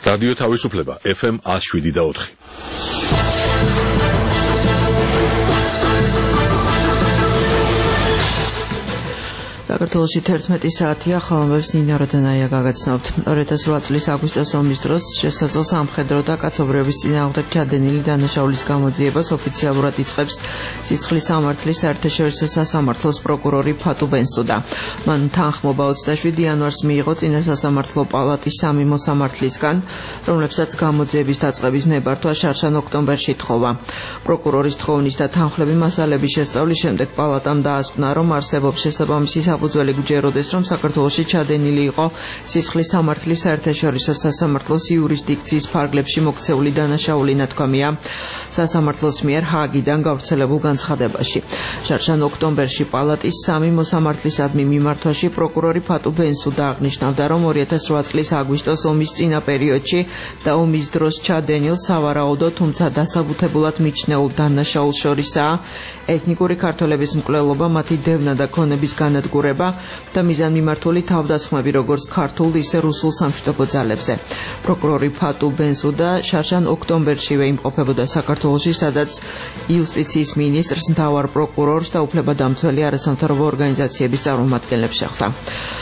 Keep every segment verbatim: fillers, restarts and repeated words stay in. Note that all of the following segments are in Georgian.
რადიო თავისუფლება ეფ ემ one oh seven და four. საქართველოში თერთმეტი საათია, ხალხებს ნინა როდანაია გაგაცნობთ. two thousand eight წლის აგვისტოს ომის დროს შესაძლო სამხედრო და კაცობრიობის წინააღმდეგ ჩადენილი დანაშაულის გამოძიებას ოფიციალურად იწყებს სიცხლის სამართლის საერთაშორისო სასამართლოს პროკურორი ფატუ ბენსუდა. მან თანხმობა twenty-seven იანვარს მიიღო წინა სასამართლო პალატის სამი მოსამართლისგან, რომლებსაც გამოძიების დაწყების ნებართვა შარშან ოქტომბერში თხოვა. პროკურორის თხოვნის და თანხლების მასალების შესწავლის შემდეგ პალატამ დაასკვნა, რომ არსებობს შესაბამისი საფუძველი გჯეროდეს, რომ საქართველოში ჩადენილი იყო სისხლის სამართლის საერთაშორისო სასამართლოს იურისდიქციის ფარგლებში მოქცეული დანაშაული, ნათქვამია სასამართლოს მიერ ჰააგიდან გავრცელებულ განცხადებაში. შარშან ოქტომბერში პალატის სამი მოსამართლისადმი მიმართვაში პროკურორი ფატუ ბენსუდა აღნიშნავდა, რომ two thousand eight წლის აგვისტოს ომის წინა პერიოდში და ომის დროს ჩადენილ სავარაუდო, თუმცა დასაბუთებულად მიჩნეულ დანაშაულს შორისაა ეთნიკური ქართველების მკვლელობა, მათი დევნა და ქონების განადგურება და მიზანმიმართული თავდასხმები როგორც ქართულ, ისე რუსულ სამშვიდობო ძალებზე. პროკურორი ფატუ ბენსუდა შარშან ოქტომბერშივე იმყოფებოდა საქართველოში, სადაც იუსტიციის მინისტრს, მთავარ პროკურორს და უფლებადამცველი არასამთავრობო ორგანიზაციების წარმომადგენლებს შეხვდა.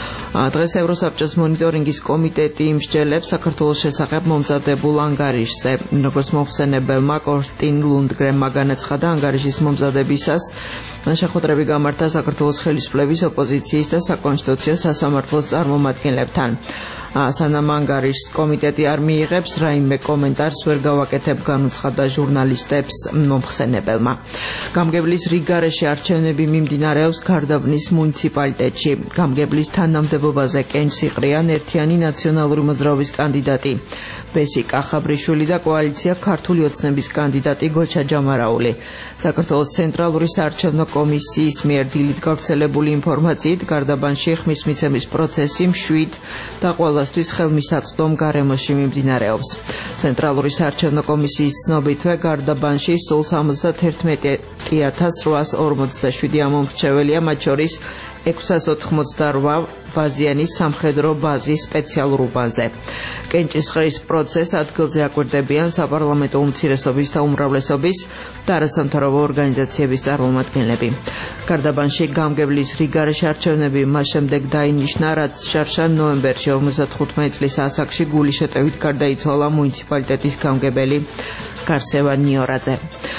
დღეს ევროსაბჭოს მონიტორინგის კომიტეტი იმსჯელებს საქართველოს შესახებ მომზადებულ ანგარიშზე. როგორც მოხსენებელმა კორსტინ ლუნდგრენმა განაცხადა, ანგარიშის მომზადებისას შეხვედრები გამართა საქართველოს ხელისუფლების, ოპოზიციის და საკონსტიტუციო სასამართლოს წარმომადგენლებთან. სანამ ანგარიშს კომიტეტი არ მიიღებს, რაიმე კომენტარს ვერ გავაკეთებ, განუცხადა ჟურნალისტებს მომხსენებელმა. გამგებლის რიგგარეშე არჩევნები მიმდინარეობს გარდაბნის მუნიციპალიტეტში. გამგებლის თანამდებობაზე კენჭს იყრიან ერთიანი ნაციონალური მოძრაობის კანდიდატი ბესიკა ხაბრიშვილი და კოალიცია ქართული ოცნების კანდიდატი გოჩა ჯამარაული. საქართველოს ცენტრალური საარჩევნო კომისიის მიერ დილით გავრცელებული ინფორმაციით, გარდაბანში ხმის მიცემის პროცესი მშვიდ და ყველასთვის ხელმისაწვდომ გარემოში მიმდინარეობს. ცენტრალური საარჩევნო კომისიის ცნობითვე, გარდაბანში სულ seventy-one thousand eight hundred forty-seven ამომრჩეველია, მათ შორის six hundred eighty-eight ბაზიანის სამხედრო ბაზის სპეციალურ უბანზე. კენჭის ხრის პროცესს ადგილზე აკვირდებიან საპარლამენტო უმცირესობის და უმრავლესობის და არასამთავრობო ორგანიზაციების წარმომადგენლები. გარდაბანში გამგებლის რიგგარეშე არჩევნები მას შემდეგ დაინიშნა, რაც შარშან ნოემბერში fifty-five წლის ასაკში გულის შეტევით გარდაიცვალა მუნიციპალიტეტის გამგებელი გარსევა ნიორაძე.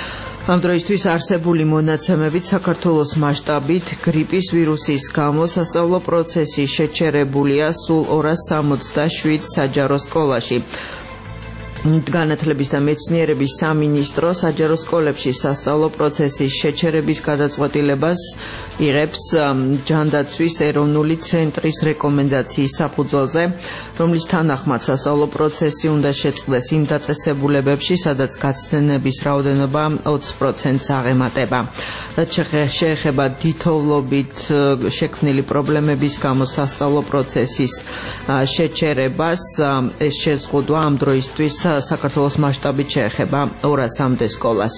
ამ დროისთვის არსებული მონაცემებით საქართველოს მასშტაბით გრიპის ვირუსის გამო სასწავლო პროცესი შეჩერებულია სულ two hundred sixty-seven საჯარო სკოლაში. განათლების და მეცნიერების სამინისტრო საჯარო სკოლებში სასწავლო პროცესის შეჩერების გადაწყვეტილებას იღებს ჯანდაცვის ეროვნული ცენტრის რეკომენდაციის საფუძველზე, რომლის თანახმად სასწავლო პროცესი უნდა შეწყდეს იმ დაწესებულებებში, სადაც გაცდენების რაოდენობა twenty procent-ს აღემატება. რაც შეეხება დიდთოვლობით შექმნილი პრობლემების გამო სასწავლო პროცესის შეჩერებას, ეს შეზღუდვა ამ დროისთვის საქართველოს მასშტაბით შეეხება two hundred სკოლას.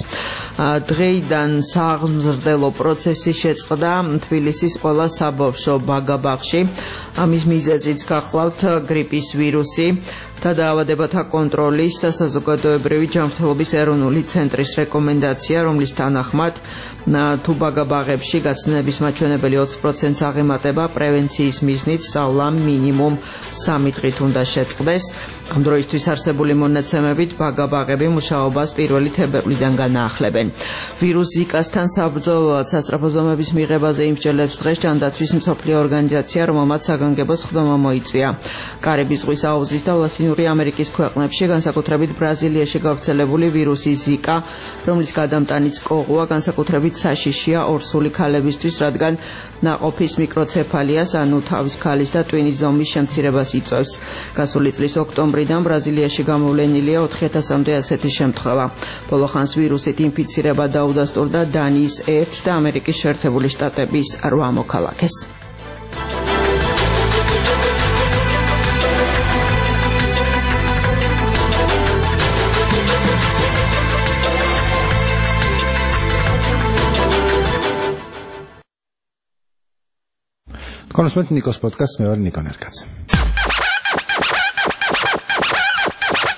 დღეიდან საღმრძლო პროცესი შეწყდა თბილისის ყველა საბავშვო ბაგაბაღში. ამის მიზეზიც გახლავთ გრიპის ვირუსი და დაავადებათა კონტროლის და საზოგადოებრივი ჯანმრთელობის ეროვნული ცენტრის რეკომენდაცია, რომლის თანახმად თუ ბაგაბაღებში გაცდენების მაჩვენებელი twenty procent-ს აღემატება, პრევენციის მიზნით სწავლა მინიმუმ three დღით უნდა შეწყდეს. ამ დროისთვის არსებული მონაცემებით ბაგაბაღები მუშაობას პირველი თებერვლიდან განაახლებენ. ვირუს ზიკასთან საბრძოლველად სასწრაფო ზომების მიღებაზე იმსჯელებს დღეს ჯანდაცვის მსოფლიო ორგანიზაცია, რომელმაც საგანგებო სხდომა მოიწვია. კარიბის ზღვის აუზის და ლათინური ამერიკის ქვეყნებში, განსაკუთრებით ბრაზილიაში გავრცელებული ვირუსი ზიკა, რომლის გადამტანიც კოღუა, განსაკუთრებით საშიშია ორსული ქალებისთვის, რადგან ნაყოფის მიკროცეფალიას, ანუ თავის ქალის და ტვინის ზომის შემცირებას იწვევს. გასული წლის ოქტომბრიდან ბრაზილიაში გამოვლენილია four thousand-მდე ასეთი შემთხვევა. ბოლოხანს ვირუსით ინფიცირება დაუდასტურდა დანიის ერთ და ამერიკის შეერთებული შტატების eight მოქალაქეს. Konusmet Nikos podcast მე ვარ ნიკო ნერკაძე.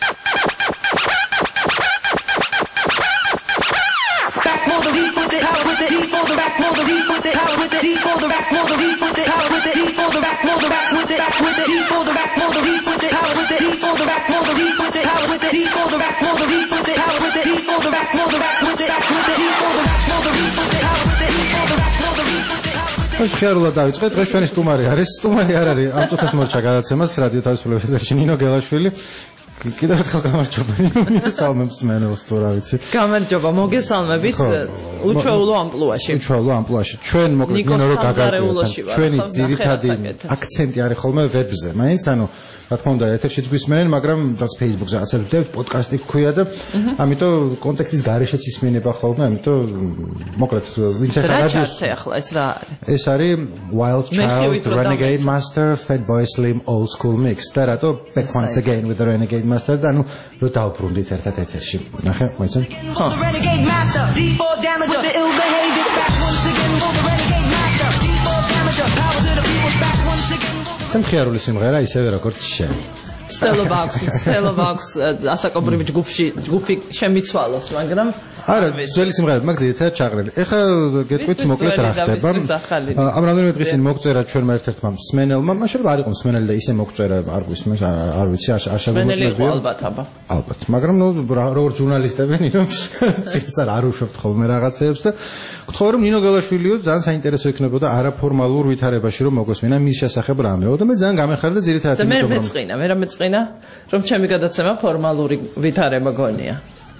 the rack, more the beat with it, power with it, D for the rack, more the beat with it, power with it, D for the rack, more the rack with it, back with it, D for the rack, more the beat with it, power with it, D for the rack, more the beat with it, power with it, D for the rack, more the beat with it, power with it, D for the rack, more the rack with it, back with it, D for the rack, more the beat with it, power with it, D for the rack, more the beat with it. ეს ხერულად დავიწყეთ. დღეს ჩვენი სტუმარი არის. სტუმარი არ არის. ამ წუთას მორჩა გადაცემას რადიო თავისუფლების ეთერში ნინო გელაშვილი. კიდევ ერთხელ გამარჯობა ნინო, სალმებს მენელს თუ რა ვიცი. გამარჯობა, მოგესალმებით უჩვეულო ამპლუაში. უჩვეულო ამპლუაში. ჩვენ მოკლედ ნინო რო გაგარკვევთ. ჩვენი ძირითადი აქცენტი არის ხოლმე ვებზე. მაინც ანუ რა თქმა უნდა ეთერშიც გვისმენენ, მაგრამ რაც Facebook-ზე აცელებთ, პოდკასტი გქვია და ამიტომ კონტექსტის გარეშეც ისმენება ხოლმე, ამიტომ მოკლედ ვინც ახლა რადიოს ახლა ეს რა არის? ეს არის Wild Child, Renegade Master, Fatboy Slim Old School Mix. და რატო back once again with the Renegade Master და ანუ რო დავბრუნდით ერთად ეთერში. ნახე, მოიცან? ხო. Renegade Master, D four damage with the ill behavior, back once again with the Renegade Master, D four damage, power to the people, back once again. თემხიარული სიმღერა ისევე როგორც შენ. Stella Box, Stella Box ასაკობრივი ჯგუფში, ჯგუფი შემიცვალოს, მაგრამ არა, ძველი სიმღერები მაგ ძირითადად ჩაყრილი. ეხლა გეტყვით მოკლედ რა ხდება. ამ რამდენიმე დღის წინ მოგწერა ჩვენმა ერთ-ერთმა მსმენელმა, მაშინ არ იყო მსმენელი და ისე მოგწერა, არ გვისმენს, არ ვიცი, არ შემოგვიწევია. ალბათ, აბა. ალბათ, მაგრამ ნუ როგორც ჟურნალისტები, ნინო ციხესარ არ უშვებთ ხოლმე რაღაცეებს და გთხოვე რომ ნინო გელაშვილიო ძალიან საინტერესო იქნებოდა არაფორმალურ ვითარებაში რომ მოგვესმინა მის შესახებ რამეო და მე ძალიან გამეხარდა ძირითადად და მე მეწყინა, მე რა მეწყინა, რომ ჩემი გადაცემა ფორმალური ვითარება გონია.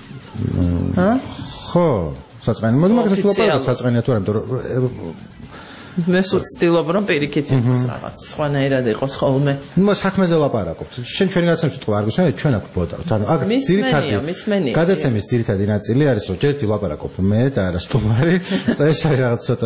ჰა? ხო, საწყენი. მოდი მაგას ვაპარაკოთ საწყენია თუ არა, იმიტომ რომ მე ვცდილობ რომ პირიქით იყოს რაღაც სხვანაირად იყოს ხოლმე. ნუ საქმეზე ლაპარაკობთ. შენ ჩვენი გადაცემის სიტყვა არ გვისმენთ, ჩვენ აქ ვბოდავთ. ანუ აქ ძირითადი გადაცემის ძირითადი ნაწილი არის რომ ჯერ ვილაპარაკობ მე და არა სტუმარი და ეს არის რაღაც ცოტა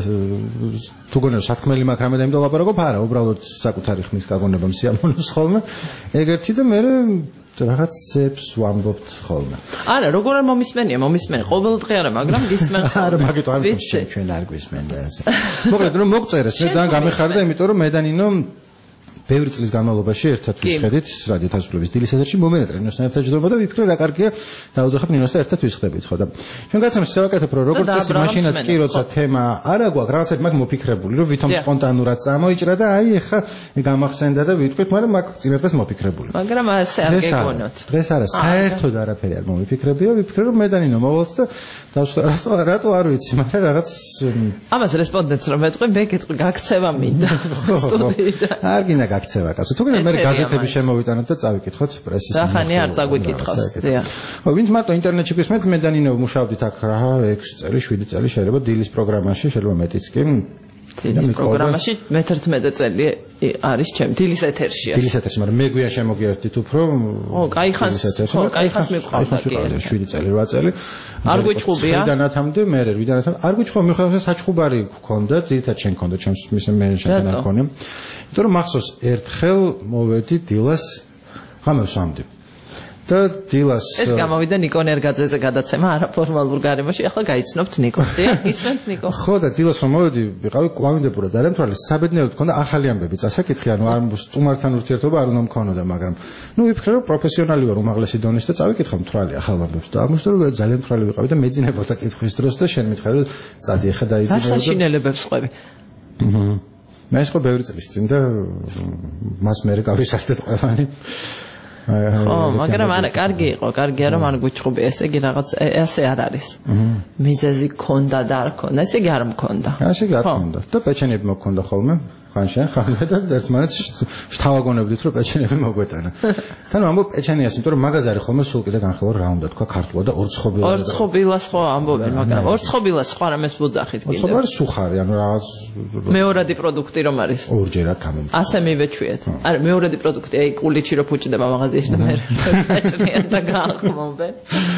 თუ გონიო სათქმელი მაქვს რამე და იმდო ლაპარაკობ, არა, უბრალოდ საკუთარი ხმის გაგონება მსიამოვნებს ხოლმე. ეგერთი და მე რაღაც ზებს ვამბობთ ხოლმე. არა, როგორ არ მომისმენია, მომისმენი. ყოველდღე არა, მაგრამ გისმენ. არა, მაგით არ გვისმენ, ჩვენ არ გვისმენ და ასე. მოკლედ რომ მოგწერეს, მე ძალიან გამეხარდა, იმიტომ რომ მე და ნინო ბევრი წლის განმავლობაში ერთად ვისხედით რადიო თავისუფლების დილის ეთერში მომენტად ნინოსთან ერთად ჯდომა და ვიფიქრე რა კარგია დავუძახებ ნინოსთან ერთად ვისხდებით ხო და ჩვენ გაცემს შევაკეთებ რომ როგორც წესი მაშინაც კი როცა თემა არა გვაქვს რაღაცები მაგ მოფიქრებული რომ ვითომ სპონტანურად წამოიჭრა და აი ეხა გამახსენდა და ვიტყვით მაგრამ მაგ წინებას მოფიქრებული მაგრამ ასე არ გეგონოთ დღეს არა საერთოდ არაფერი არ მომიფიქრებია ვიფიქრე რომ მე და ნინო მოვალთ და დავსვლა რატო არ ვიცი მაგრამ რაღაც ამას რესპონდენტს რომ მეტყვი მე გეტყვი გაქცევა მინდა სტუდიიდან არ გინდა გაქცევა კაცო თუ გინდა მე გაზეთები შემოვიტანოთ და წავიკითხოთ პრესის სახანი არ წაგვიკითხავს დიახ ვინც მარტო ინტერნეტში გვისმენთ მე და ნინო მუშაობდით აქ რა ექვსი წელი შვიდი წელი შეიძლება დილის პროგრამაში შეიძლება მეტიც კი დილის პროგრამაში მეთერთმეტე წელი არის ჩემი დილის ეთერშია დილის ეთერში მაგრამ მე გვიან შემოგიერთით უფრო ო კაი ხანს ხო კაი ხანს მიყავდა კი შვიდი წელი რვა წელი არ გვიჩხუბია შვიდანათამდე მე რვიდანათამდე არ გვიჩხუბა მიხედავთ საჩხუბარი გქონდა ძირითადად შენ გქონდა ჩემს მის მე შენ არ ქონია იმიტომ რომ მახსოვს ერთხელ მოვედი დილას ღამეს ვამდი და დილას ეს გამოვიდა ნიკო ნერგაძეზე გადაცემა არაფორმალურ გარემოში ახლა გაიცნობთ ნიკოს დიახ ისმენთ ნიკო ხო და დილას რომ მოვედი ვიყავი კვავინდებურად არამთვალი საბედნიეროდ მქონდა ახალი ამბები წასაკითხი ანუ არ სტუმართან ურთიერთობა არ უნდა მქონოდა მაგრამ ნუ ვიფიქრე რომ პროფესიონალი ვარ უმაღლესი დონის და წავიკითხე მთვრალი ახალ ამბებს და აღმოჩნდა რომ ძალიან მთვრალი ვიყავი და მეძინებოდა კითხვის დროს და შენ მითხარი რომ წადი ახლა დაიძინე და საშინელებებს ყვები აჰა მე ეს ხო ბევრი წლის წინ და მას მე გავისართეთ ყველანი ხო, მაგრამ არა, კარგი იყო, კარგია რომ არ გვიჩხუბი, ესე იგი რაღაც ასე არ არის. მიზეზი გქონდა და არ გქონდა, ესე იგი არ მქონდა. ასე იგი არ მქონდა. და პეჩენები მოგქონდა ხოლმე, ხანშენ, ხანმე და ერთმანეთს შთავაგონებდით რომ პეჩენები მოგვეტანა. თან ამბობ პეჩენიას, იმიტომ რომ მაგაზე არის ხოლმე სულ კიდე განხილვა რა უნდა თქვა ქართულად და ორცხობილას. ორცხობილას ხო ამბობენ, მაგრამ ორცხობილას სხვა რამეს ვუძახით კიდე. ორცხობილი სუხარი, ანუ რაღაც მეორადი პროდუქტი რომ არის. ორჯერად გამომწვა. ასე მივეჩვიეთ. არა, მეორადი პროდუქტი, აი კულიჩი რო ფუჭდება მაღაზიაში და მე პეჩენიან და გაახმობენ.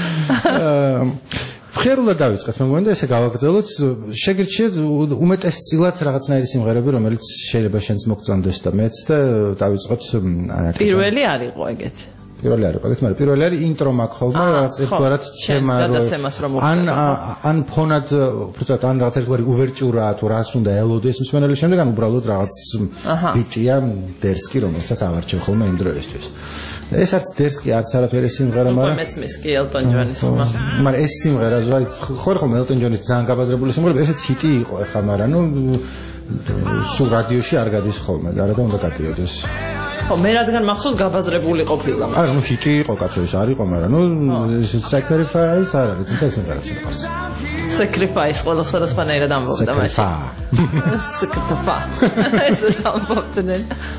ხერულად დავიწყეთ, მე მგონია ესე გავაგრძელოთ. შეგირჩიეთ უმეტესწილად რაღაცნაირი სიმღერები, რომელიც შეიძლება შენც მოგწონდეს და მეც და დავიწყოთ. პირველი არ იყო ეგეთი. პირველი არ იყო, მაგრამ პირველი არის ინტრო მაქვს ხოლმე, რაღაც ერთგვარად თემა ან ან ფონად, უბრალოდ ან რაღაც ერთგვარი უვერტიურა თუ რას უნდა ელოდეს მსმენელის შემდეგ, ან უბრალოდ რაღაც ბიტია დერსკი, რომელსაც ავარჩევ ხოლმე იმ დროისთვის. ეს არც დერსკი არც არაფერი სიმღერა, მაგრამ უკვე მესმის კი ელტონ ჯონის ხმა. მაგრამ ეს სიმღერა ზოგადად ხო ხომ ელტონ ჯონის ძალიან გაბაზრებული სიმღერა, ესეც ჰიტი იყო ახლა, მაგრამ ნუ სულ რადიოში არ გადის ხოლმე, არა და უნდა გადიოდეს. ხო, მე რადგან მახსოვს გაბაზრებული ყოფილა. არა, ნუ ჰიტი იყო კაცო, ეს არ იყო, მაგრამ ნუ sacrifice არ არის, ეს სიმღერაც იყოს. Sacrifice ყველა სხვადასხვანაირად ამბობდა მაშინ. Sacrifice. ეს ამბობდნენ.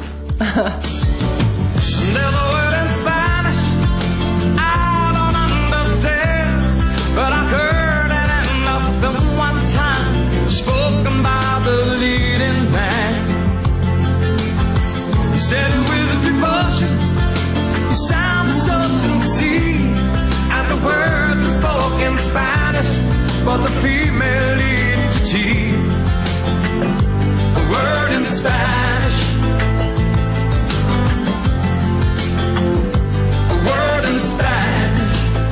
Never word in Spanish, I don't understand, but I heard it enough the one time, spoken by the leading man. He said with devotion, you sound so sincere, and the words are spoken in Spanish, but the female lead to tears. A word in Spanish. Word in Spanish.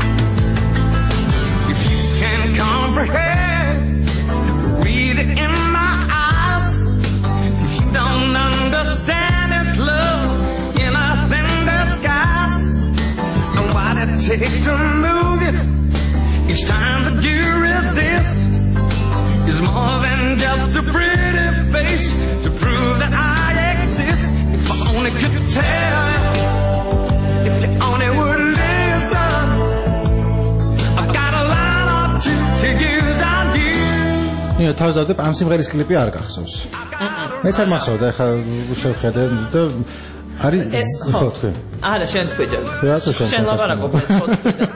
If you can comprehend, read it in my eyes. If you don't understand, it's love in a thin disguise. And what it takes to move it, each time that you resist, is more than just a pretty face to prove that I exist. If I only could tell you. If you only would listen, I've got a line or two to use on you. ნია თავის დავდებ ამ სიმღერის კლიპი არ გახსოვს. მეც არ მახსოვდა, ახლა შევხედე და არის ხო თქვენ. არა, შენც ბიჭო. რატო შენ? შენ ლაპარაკობ ხო.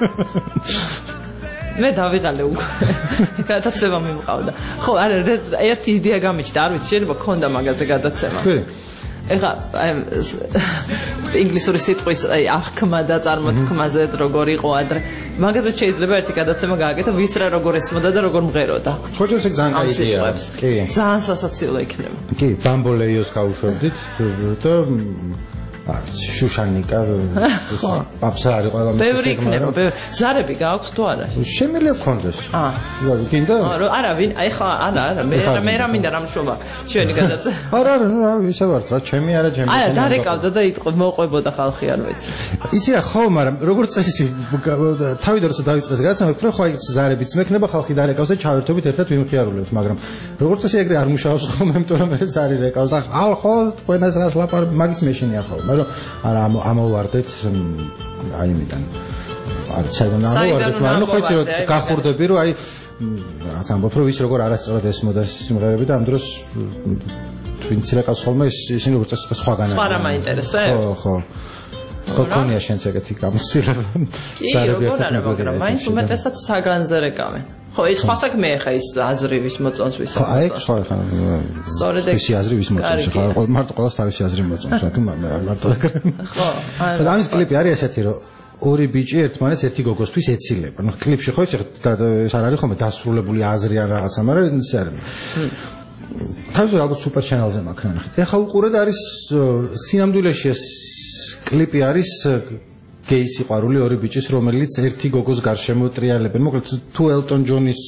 მე დავიღალე უკვე. გადაცემა მიმყავდა. ხო, არა, ერთი იდეა გამიჩნდა, არ ვიცი, შეიძლება ქონდა მაგაზე გადაცემა. კი. ეხლა ინგლისური სიტყვის აღქმა და წარმოთქმაზე როგორ იყო ადრე. მაგაზე შეიძლება ერთი გადაცემა გააკეთო, ვის რა როგორ ესმოდა და როგორ მღეროდა. ხო, ეს ძალიან კაი იდეაა. კი. ძალიან სასაცილო იქნება. კი, ბამბოლეიოს გავუშვებდით და არც შუშანიკა აბსა არის ყველა მე ბევრი იქნება, ბევრი. ზარები გააქვს თუ არა? შემიძლია გქონდეს. აა. გინდა? არა, ვინ, ეხლა არა, არა, მე მე რა მინდა რა მშობა. ჩვენი გადაცემა. არა, არა, რა ისე ვარ, რა ჩემი არა, ჩემი. არა, დარეკავდა და იტყო, მოყვებოდა ხალხი, არ ვიცი. იცი რა, ხო, მაგრამ როგორც წესი თავიდან როცა დაიწყეს გადაცემა, ვფიქრე, ხო, აი ზარებიც მექნება, ხალხი დარეკავს და ჩავერთობით ერთად ვიმხიარულებთ, მაგრამ როგორც წესი ეგრე არ მუშაობს ხოლმე, იმიტომ რომ ეს ზარი რეკავს და ალ ხო, თქვენას რას ლაპარაკობ, მაგის მეშინია ხოლმე. არა ამოვარდეთ აი იმიდან არ საიდან ამოვარდეთ მაგრამ ხო იცი რომ გახურდები რომ აი რაც ამბობ რომ ის როგორ არასწორად ესმოდა სიმღერები და ამ დროს ვინც რეკავს ხოლმე ისინი როგორც წესი სხვაგან სხვა რა მაინტერესებს ხო ხო ხო კონია შენც ეგეთი გამოცდილება ზარები ერთად მაგრამ მაინც უმეტესად საგანზე რეკავენ ხო ეს სხვა საქმეა ხა ის აზრივის მოწონს ვისაც აი ხო ხა სწორედ ეს აზრივის მოწონს ხა მარტო ყოველს თავისი აზრი მოწონს რა მარტო ხო და ამის კლიპი არის ესეთი რომ ორი ბიჭი ერთმანეთს ერთი გოგოსთვის ეცილება ნუ კლიპში ხო იცი ეს არ არის ხოლმე დასრულებული აზრი ან რაღაცა მაგრამ ის არის თავზე ალბათ სუპერ ჩანელზე მაქვს ნახეთ ეხა უყურეთ არის სინამდვილეში ეს კლიპი არის გეი სიყვარული ორი ბიჭის რომელიც ერთი გოგოს გარშემო ტრიალებენ მოკლედ თუ ელტონ ჯონის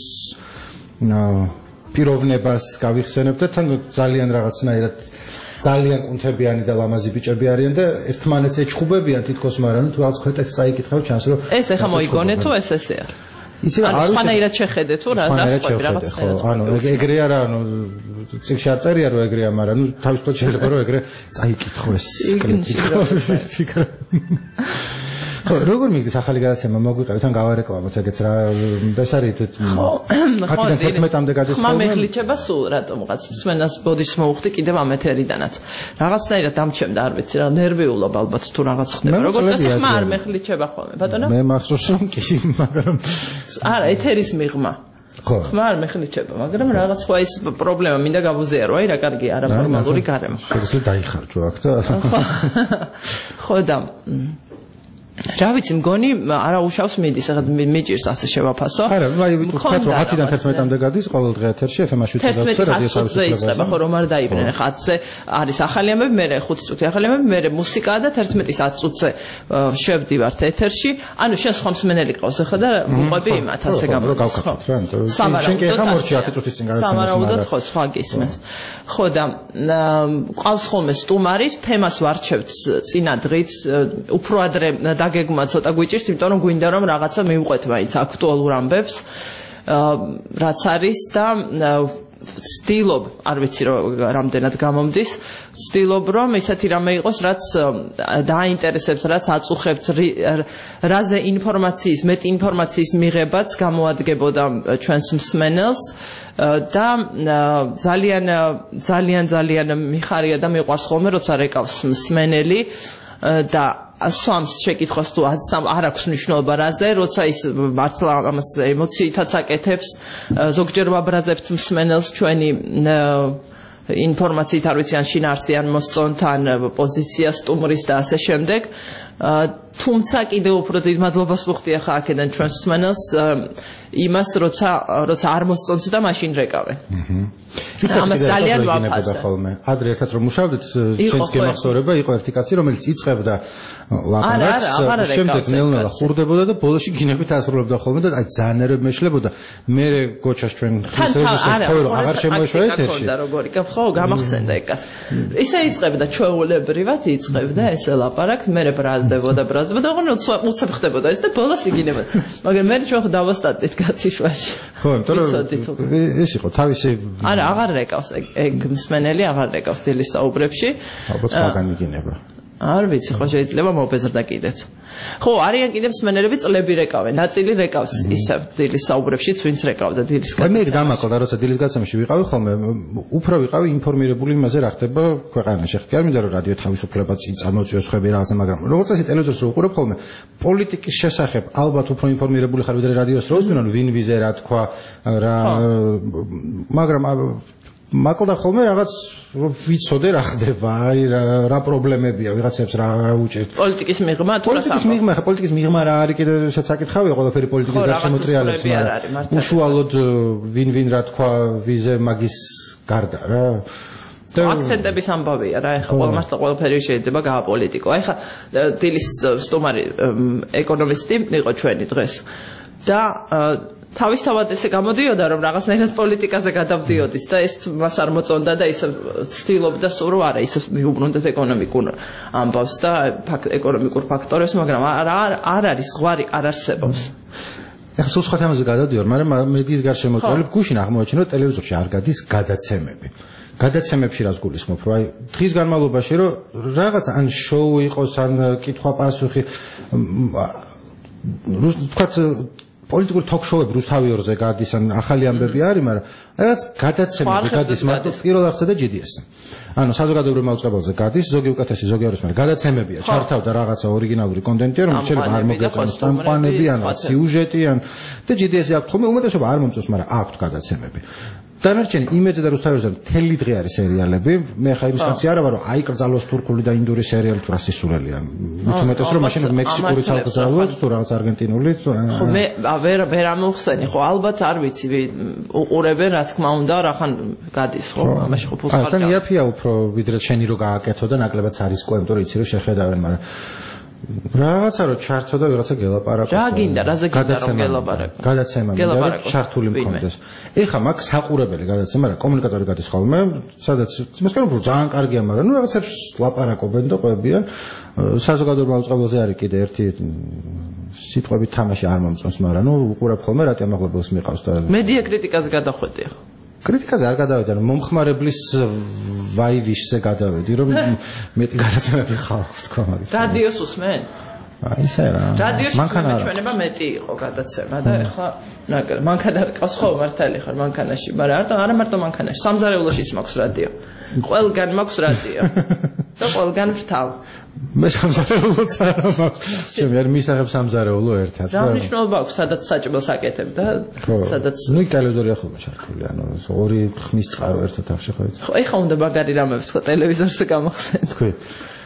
პიროვნებას გავიხსენებთ და თან ძალიან რაღაცნაირად ძალიან კუნთებიანი და ლამაზი ბიჭები არიან და ერთმანეთს ეჩხუბებიან თითქოს მაგრამ თუ რაღაც კონტექსტს აიკითხავ ჩანს რომ ეს ეხა მოიგონე თუ ეს ესე არის იცი რა არის სხვანაირად შეხედე თუ რა დასხვები რაღაც ხო ანუ ეგრე არა ანუ წიგნში არ წერია რომ ეგრეა მაგრამ ნუ თავისუფლად შეიძლება რომ ეგრე წაიკითხო ეს კლიპი ფიქრა როგორ მიგდის ახალი გადაცემა მოგვიყევით ან გავარეკლამოთ ეგეც რა ეს არის ათიდან თერთმეტამდე გადასხმა ხმა მეხლიჩება სულ რატომღაც მსმენელს ბოდის მოუხდი კიდევ ამ ეთერიდანაც რაღაცნაირად დამჩემდა არ ვიცი რა ნერვიულობ ალბათ თუ რაღაც ხდება როგორც წესი ხმა არ მეხლიჩება ხოლმე ბატონო მე მახსოვს რომ კი მაგრამ არა ეთერის მიღმა ხო ხმა არ მეხლიჩება მაგრამ რაღაც სხვა ის პრობლემა მინდა გავუზიარო აი რა კარგი არაფორმალური გარემო შეიძლება დაიხარჯო აქ და ხო და რა ვიცი მგონი არა უშავს მიდის ახლა მეჭირს ასე შევაფასო არა აი ვთქვათ რომ ათიდან თერთმეტამდე გადის ყოველ დღე ეთერში ეფ ემ-ში თერთმეტი საათზე იწყება ხო რომ არ დაიბრუნე ახლა ათზე არის ახალი ამბები მე ხუთი წუთი ახალი ამბები მე მუსიკაა და თერთმეტი საათზე შევდივართ ეთერში ანუ შენ სხვა მსმენელი ყავს ახლა და უყვები იმათ ასე გამოდის ხო შენ კი ახლა მორჩი ათი წუთის წინ გადაცემას სამარაუდოდ ხო სხვა გისმენს ხო და ყავს ხოლმე სტუმარი თემას ვარჩევთ წინა დღით უფრო ადრე გეგმა ცოტა გვიჭირს, იმიტომ რომ გვინდა რომ რაღაცა მივყვეთ მაინც აქტუალურ ამბებს, რაც არის და ვცდილობ, არ ვიცი რომ რამდენად გამომდის, ვცდილობ რომ ისეთი რამე იყოს, რაც დააინტერესებს, რაც აწუხებთ რაზე ინფორმაციის, მეტი ინფორმაციის მიღებაც გამოადგებოდა ჩვენს მსმენელს და ძალიან ძალიან ძალიან მიხარია და მიყვარს ხოლმე, როცა რეკავს მსმენელი და სვამს შეკითხვას თუ არ აქვს მნიშვნელობა რაზე, როცა ის მართლა ამას ემოციითაც აკეთებს, ზოგჯერ ვაბრაზებთ მსმენელს ჩვენი ინფორმაციით არ ვიცი ან შინაარსი ან მოსწონთ ან პოზიცია სტუმრის და ასე შემდეგ. თუმცა კიდევ უფრო დიდ მადლობას ვუხდი ახლა აქედან ჩვენს მსმენელს იმას, როცა როცა არ მოსწონთ და მაშინ რეკავენ. ამას ძალიან ვაფასე. ადრე ერთად რომ მუშავდით, ჩვენს გემახსოვრება იყო ერთი კაცი, რომელიც იწყებდა ლაპარაკს, შემდეგ ნელ-ნელა ხურდებოდა და ბოლოში გინებით ასრულებდა ხოლმე და აი ძალიან მეშლებოდა. მე გოჩას ჩვენ ხის რეგისტრს ხო რომ აღარ შემოეშვა ეთერში. როგორი ხო გამახსენდა ეგ კაცი. ისე იწყებდა ჩვეულებრივად იწყებდა ესე ლაპარაკს, მე ბრაზდებოდა ბრაზდებოდა, ოღონდ უცებ ხდებოდა ეს და ბოლოს იგინებოდა. მაგრამ მე ჩვენ ხო დავასტატეთ კაციშვაში. ხო, იმიტომ რომ ეს იყო თავისი არა, აღარ რეკავს ეგ მსმენელი, აღარ რეკავს დილის საუბრებში. ალბათ სხვაგან იგინება. არ ვიცი, ხო შეიძლება მობეზრდა კიდეც. ხო, არიან კიდევ მსმენელები წლები რეკავენ, ნაწილი რეკავს ისე დილის საუბრებში, ვინც რეკავდა დილის გადაცემაში. მე დამაყოლდა, როცა დილის გადაცემაში ვიყავი ხოლმე, უფრო ვიყავი ინფორმირებული იმაზე, რა ხდება ქვეყანაში. ხე არ მინდა რომ რადიო თავისუფლება წინ წარმოწიოს ხვები რაღაცა, მაგრამ როგორც ასე ტელევიზორს რო უყურებ ხოლმე, პოლიტიკის შესახებ ალბათ უფრო ინფორმირებული ხარ ვიდრე რადიოს რო უზრუნო, ვინ ვიზე რა თქვა, რა მაგრამ მაკლდა ხოლმე რაღაც ვიცოდე რა ხდება, აი რა პრობლემებია, ვიღაცებს რა უჭერთ. პოლიტიკის მიღმა თუ რა პოლიტიკის მიღმა, ხა პოლიტიკის მიღმა რა არის კიდე საკითხავია, ყველაფერი პოლიტიკის გარშემოტრიალებს, მაგრამ უშუალოდ ვინ ვინ რა თქვა, ვიზე მაგის გარდა რა. აქცენტების ამბავია რა, ეხლა ყველამასთან ყველაფერი შეიძლება გააპოლიტიკო. აი ხა დილის სტუმარი ეკონომისტი იყო ჩვენი დღეს და თავისთავად ესე გამოდიოდა რომ რაღაცნაირად პოლიტიკაზე გადავდიოდის და ეს მას არ მოწონდა და ის ცდილობდა სულ რომ არა ის მიუბრუნდეთ ეკონომიკურ ამბავს და ეკონომიკურ ფაქტორებს, მაგრამ არ არის ზღვარი არ არსებობს. ეხლა სულ სხვა თემაზე გადავდივარ, მაგრამ მედიის გარშემოწმებული გუშინ აღმოაჩინა რომ ტელევიზორში არ გადის გადაცემები. გადაცემებში რას გულისხმობ, რომ აი დღის განმავლობაში რომ რაღაც ან შოუ იყოს, ან კითხვა-პასუხი, ვთქვათ პოლიტიკური ток-შოუები რუსთავიორზე გადის, ან ახალი ამბები არის, მაგრამ რაღაც გადაცემები გადის მარტო პირველ არხზე და ჯი დი ეს-ზე. ანუ საზოგადოებრივ მაუწყებელზე გადის, ზოგი უკეთესი, ზოგი არის, მაგრამ გადაცემებია, ჩართავდა რაღაცა ორიგინალური კონტენტია, რომელიც შეიძლება არ მოგეწონოს წამყვანები, ან სიუჟეტი, ან და ჯი დი ეს-ი აქვს ხოლმე, უმეტესობა არ მომწონს, მაგრამ აქვს გადაცემები. დანარჩენი იმედზე და რუსთავიორზე მთელი დღე არის სერიალები. მე ხა იმის კაცი არა ვარ, რომ აი კრძალოს თურქული და ინდური სერიალი თუ რა სისულელია. მithumetes რომ მაშინ მექსიკური ცალკრძალოთ თუ რაღაც არგენტინული. ხო მე ვერ ვერ ამოვხსენი, ხო ალბათ არ ვიცი, უყურებენ რა თქმა უნდა, რახან გადის, ხო? ამაში ხო ფულს ხარ. თან იაფია უფრო ვიდრე შენი რო გააკეთო და ნაკლებად არისკო, იმიტომ რომ იცი რომ შეხედავენ, მაგრამ რაღაცა რო ჩართო და რაღაცა გელაპარაკო. რა გინდა, რაზე გინდა რომ გელაპარაკო? გადაცემა მინდა რომ ჩართული მქონდეს. ეხა მაგ საყურებელი გადაცემა რა კომუნიკატორი გადის ხოლმე, სადაც მოსკოვი უფრო ძალიან კარგია, მაგრამ ნუ რაღაცებს ლაპარაკობენ და ყვებიან. საზოგადოებრივ აუწყებელზე არის კიდე ერთი სიტყვები თამაში არ მომწონს, მაგრამ ნუ უყურებ ხოლმე რატი ამაღლებელს მიყავს და მედია კრიტიკაზე გადახვედი ხო? კრიტიკაზე არ გადავედი, ანუ მომხმარებლის ვაივიშზე გადავედი, რომ მეტი გადაცემები ხავს თქვა მაგის. რადიოს უსმენ? აი ესე რა. რადიოში ჩვენება მეტი იყო გადაცემა და ეხლა ნაკრა მანქანა ყავს ხო მართალი ხარ მანქანაში, მაგრამ არა მარტო მანქანაში, სამზარეულოშიც მაქვს რადიო. ყველგან მაქვს რადიო. და ყველგან ვთავ. მე სამზარეულოც არა მაქვს. ჩემი არ მისაღებ სამზარეულო ერთად. რა მნიშვნელობა აქვს, სადაც საჭმელს აკეთებ და სადაც ნუ ტელევიზორი ახლა ჩართული, ანუ ორი ხმის წყარო ერთად ახში ხო იცი. ხო, ეხლა უნდა მაგარი რამე ვთქვა ტელევიზორზე გამახსენე. თქვი.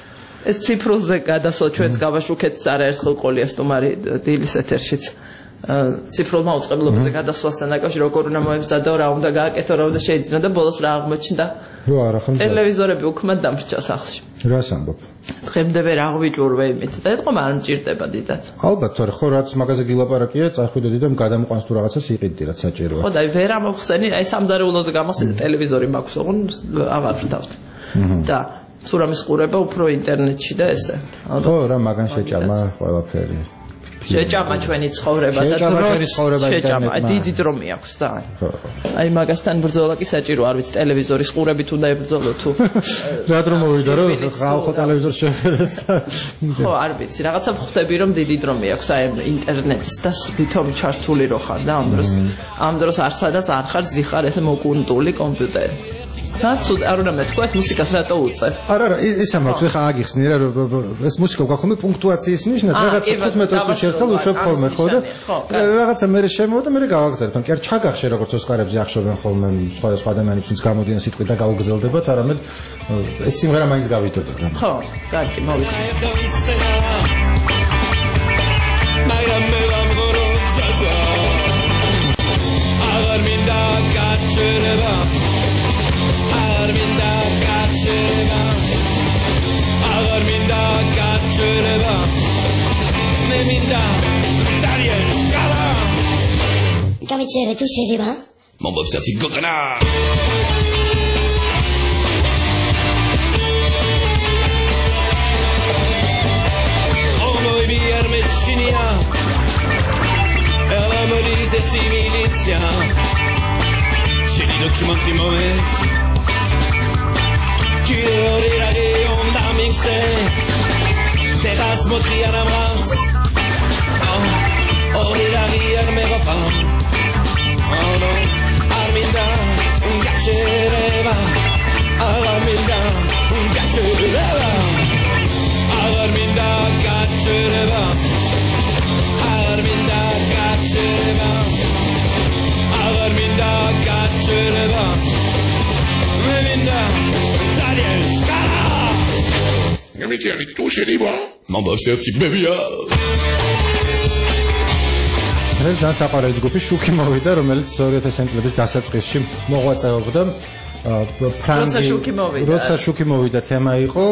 ეს ციფრულზე გადასვლა ჩვენც გავაშუქეთ არაერთხელ ყოლია სტუმარი დილის ეთერშიც ციფრულმა უწყებლობაზე გადასვლასთან დაკავშირებით როგორ უნდა მოემზადო, რა უნდა გააკეთო, რა უნდა შეიძინო და ბოლოს რა აღმოჩნდა. რო არა ხომ ტელევიზორები უკმად დამრჩა სახლში. რას ამბობ? დღემდე ვერ აღვიჭურვე იმით და ეთქმა არ მჭირდება დიდად. ალბათ, თორე ხო რაც მაგაზე გილაპარაკია, წახვიდოდი და გადამყვანს თუ რაღაცას იყიდდი რაც საჭიროა. ხო და აი ვერ ამოხსენი, აი სამზარეულოზე გამოსცე ტელევიზორი მაქვს, ოღონ აღარ ვთავთ. და თუ რამის ყურება უფრო ინტერნეტში და ესე. ხო, რა მაგან შეჭამა ყველაფერი. შეჭამა ჩვენი ცხოვრება და ჩვენი ცხოვრება შეჭამა დიდი დრო მიაქვს და აი მაგასთან ბრძოლა კი საჭირო არ ვიცი ტელევიზორის ყურებით უნდა ებრძოლო თუ რა დრო მოვიდა რომ ხალხო ტელევიზორს შეხედეთ ხო არ ვიცი რაღაცა ხვდები რომ დიდი დრო მიაქვს აი ინტერნეტის და ვითომ ჩართული რო ხარ და ამ დროს ამ დროს არ სადაც არ ხარ ზიხარ ესე მოკუნტული კომპიუტერი That's არ უნდა მეთქვა ეს მუსიკას რატო უწევ? არა არა ის ამბობს ხა აგიხსნი რა ეს მუსიკა გახome პუნქტუაციის ნიშნად რაღაც თხუთმეტ წუთში ერთხელ უშვებ ხოლმე ხო და რაღაცა მე შემოვიდა მე გავაგზავნე თორემ კი არ ჩაგახშე როგორც ოსკარებზე ახშობენ ხოლმე სხვადასხვა ადამიანებს ვინც გამოდიან სიტყვით და გაუგზელდებათ არამედ ეს სიმღერა მაინც გავიტოდო რა ხო კარგი მოვისმენ აღარ მინდა გაჩერება Arminda kaçırma Arminda kaçırma Neminda Daria Scala Davicere tu sei riva? Mon bob sa si gokana Oh noi vi armescinia Ela morize civilizia Scegli documenti muove Quiero ir a guión da mixe Tejas motriana más Oh, ir a guiarme ropa Oh no, Arminda, un gachereba Arminda, un gachereba Arminda, gachereba Arminda, gachereba Arminda, gachereba Arminda, Amici, tu sei arrivo? Ma va serci bevia. ეს ძალიან საყვარელი ჯგუფი შუქი მოვიდა, რომელიც ორი ათასი წლების დასაწყისში მოღვაწეობდა ფრანგი. როცა შუქი მოვიდა. როცა შუქი მოვიდა თემა იყო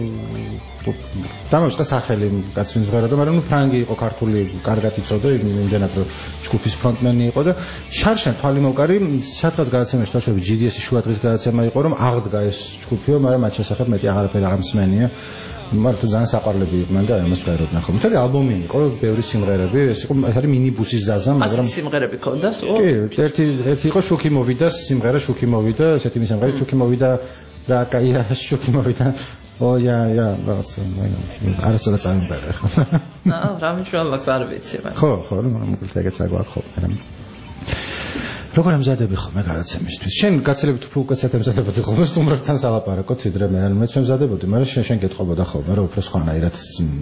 დამოწყდა სახელი კაცვინს ღეროდა, მაგრამ ნუ ფრანგი იყო ქართული, კარგად იცოდა, იმდენად რომ ჯგუფის ფრონტმენი იყო და შარშან თვალი მოვკარი, სადღაც გადაცემაში თვალშები ჯი დი ეს-ის შუადღის გადაცემა იყო, რომ აღდგა ეს ჯგუფიო, მაგრამ მათ შესახებ მეტი აღარაფერი არ მსმენია. მარტო ძალიან საყვარლები იყვნენ და ამას ვღეროდნენ ხოლმე. მთელი ალბომი იყო, ბევრი სიმღერები, ეს იყო ეს არის მინიბუსის ზაზა, მაგრამ სიმღერები ქონდა? კი, ერთი ერთი იყო შუქი მოვიდა, სიმღერა შუქი მოვიდა, ესეთი სიმღერა შუქი მოვიდა, რა კაია შუქი მოვიდა. ო ია ია, რაღაც არასოდეს წამიბერე ხო. აა, რა მიშვალს არ ვიცი მაგრამ. ხო, ხო, მოკლედ ეგეც აგვაქვს ხოლმე. როგორ ამზადები ხოლმე გადაცემისთვის? შენ გაცილებით უფრო უკეთესად ამზადებოდი ხოლმე სტუმრებთან სალაპარაკოთ, ვიდრე მე, ანუ მეც ვემზადებოდი, მაგრამ შენ შენ გეტყობოდა ხოლმე, რომ უფრო სხვანაირად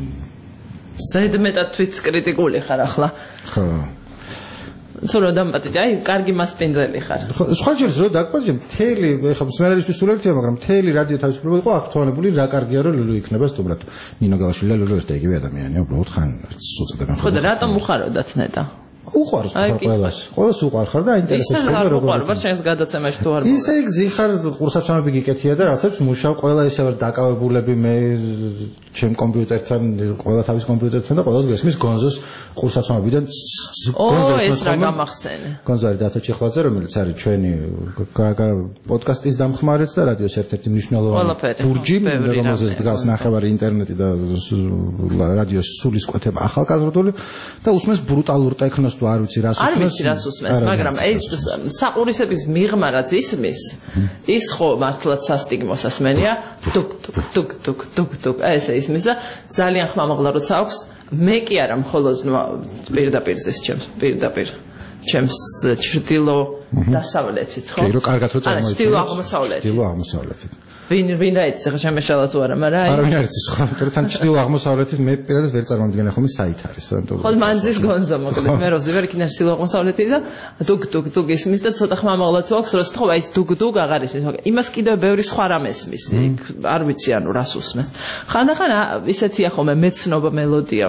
ზედმეტად თვით კრიტიკული ხარ ახლა. ხო. ცოტა დამპატიჟე, აი, კარგი მასპინძელი ხარ. ხო, სხვა ჯერს რო დაგპატიჟე, მთელი, ეხლა სმენელისთვის სულ ერთია, მაგრამ მთელი რადიო თავისუფლება იყო აქტუალებული, რა კარგია რომ ლულუ იქნება სტუმრად. ნინო გალაშვილი ლულუ ერთ ეგივე ადამიანია, უბრალოდ ხან უწოდებენ ხო. ხო და რატომ უხაროდათ ნეტა? უყარს ყველას. ყველას უყარ ხარ და აინტერესებს ხოლმე როგორ უყარ ვარ შენს გადაცემაში თუ არ ისე გზიხარ ყურსაცმლები გიკეთია და რაღაცებს მუშაობ ყველა ისე ვარ დაკავებულები მე ჩემ კომპიუტერთან ყველა თავის კომპიუტერთან და ყველას გესმის გონზოს ყურსაცმლებიდან გონზოს ეს რა გამახსენე გონზარი დათო ჩიხლაძე რომელიც არის ჩვენი პოდკასტის დამხმარეც და რადიოს ერთ-ერთი მნიშვნელოვანი ბურჯი რომელზეც დგას ნახევარი ინტერნეტი და რადიოს სულის კვეთება ახალგაზრდული და usmens ბრუტალურ ტექნოს თუ არ ვიცი რას usmens არ ვიცი რას usmens მაგრამ ეს საყურისების მიღმა რაც ისმის ის ხო მართლაც სასტიგმოს ასმენია ტუკ ტუკ ტუკ ტუკ ტუკ ტუკ ესე ისმის და ძალიან ხმამაღლა როცა აქვს მე კი არა მხოლოდ პირდაპირ ზეს ჩემს პირდაპირ ჩემს ჩრდილო დასავლეთით, ხო? კი, რო კარგად რო წარმოიდგინეთ. არა, ჩრდილო აღმოსავლეთით. ჩრდილო აღმოსავლეთით. ვინ ვინ დაიწყე ხა შემეშალა თუ არა, მაგრამ არა ვინ არის ხო? იმიტომ თან ჩრდილო აღმოსავლეთით მე პირადად ვერ წარმოვიდგენია ხომ საით არის, თორემ ხო მანძის გონზო მოკლედ მე როზე ვერ იქნა ჩრდილო აღმოსავლეთით და დუგ დუგ დუგ ისმის და ცოტა ხმამაღლა თუ აქვს, როს თქო აი დუგ დუგ აღარ ისმის, მაგრამ იმას კიდევ ბევრი სხვა რამ ესმის, არ ვიცი ანუ რას უსმენს. ხანდახან ისეთია ხოლმე მეცნობა მელოდია.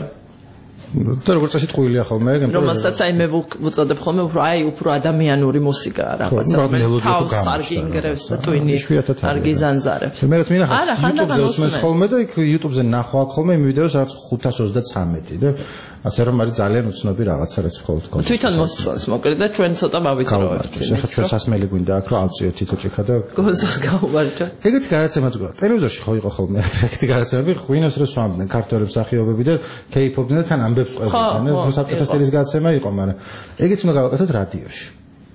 და როგორც ასეთ ყვილია ხოლმე, რომელსაც აი მე ვუწოდებ ხოლმე უფრო აი უფრო ადამიანური მუსიკა რაღაცა, რომელიც თავს არ გინგრევს და ტვინი არ გიზანზარებს. მე მეც მინახავს YouTube-ზე უსმენს ხოლმე და იქ YouTube-ზე ნახვა აქვს ხოლმე იმ ვიდეოს რაც ხუთას ოცდათრამეტი და ასე რომ არის ძალიან უცნობი რაღაცა რაც მხოლოდ გქონდა. თვითონ მოსწონს მოკლედ და ჩვენ ცოტა მავიწროებთ. ეხლა ჩვენ სასმელი გვინდა აქ რომ ავწიოთ თითო ჭიქა და გონზოს გავუვარჯოთ. ეგეთი გადაცემაც გვაქვს. ტელევიზორში ხო იყო ხოლმე ეგეთი გადაცემები, ღვინოს რო სვამდნენ ქართველი მსახიობები და K-pop-დნენ და თან ამბებს ყვებოდნენ. მოსაბჭოთა სტილის გადაცემა იყო, მაგრამ ეგეთი უნდა გავაკეთოთ რადიოში.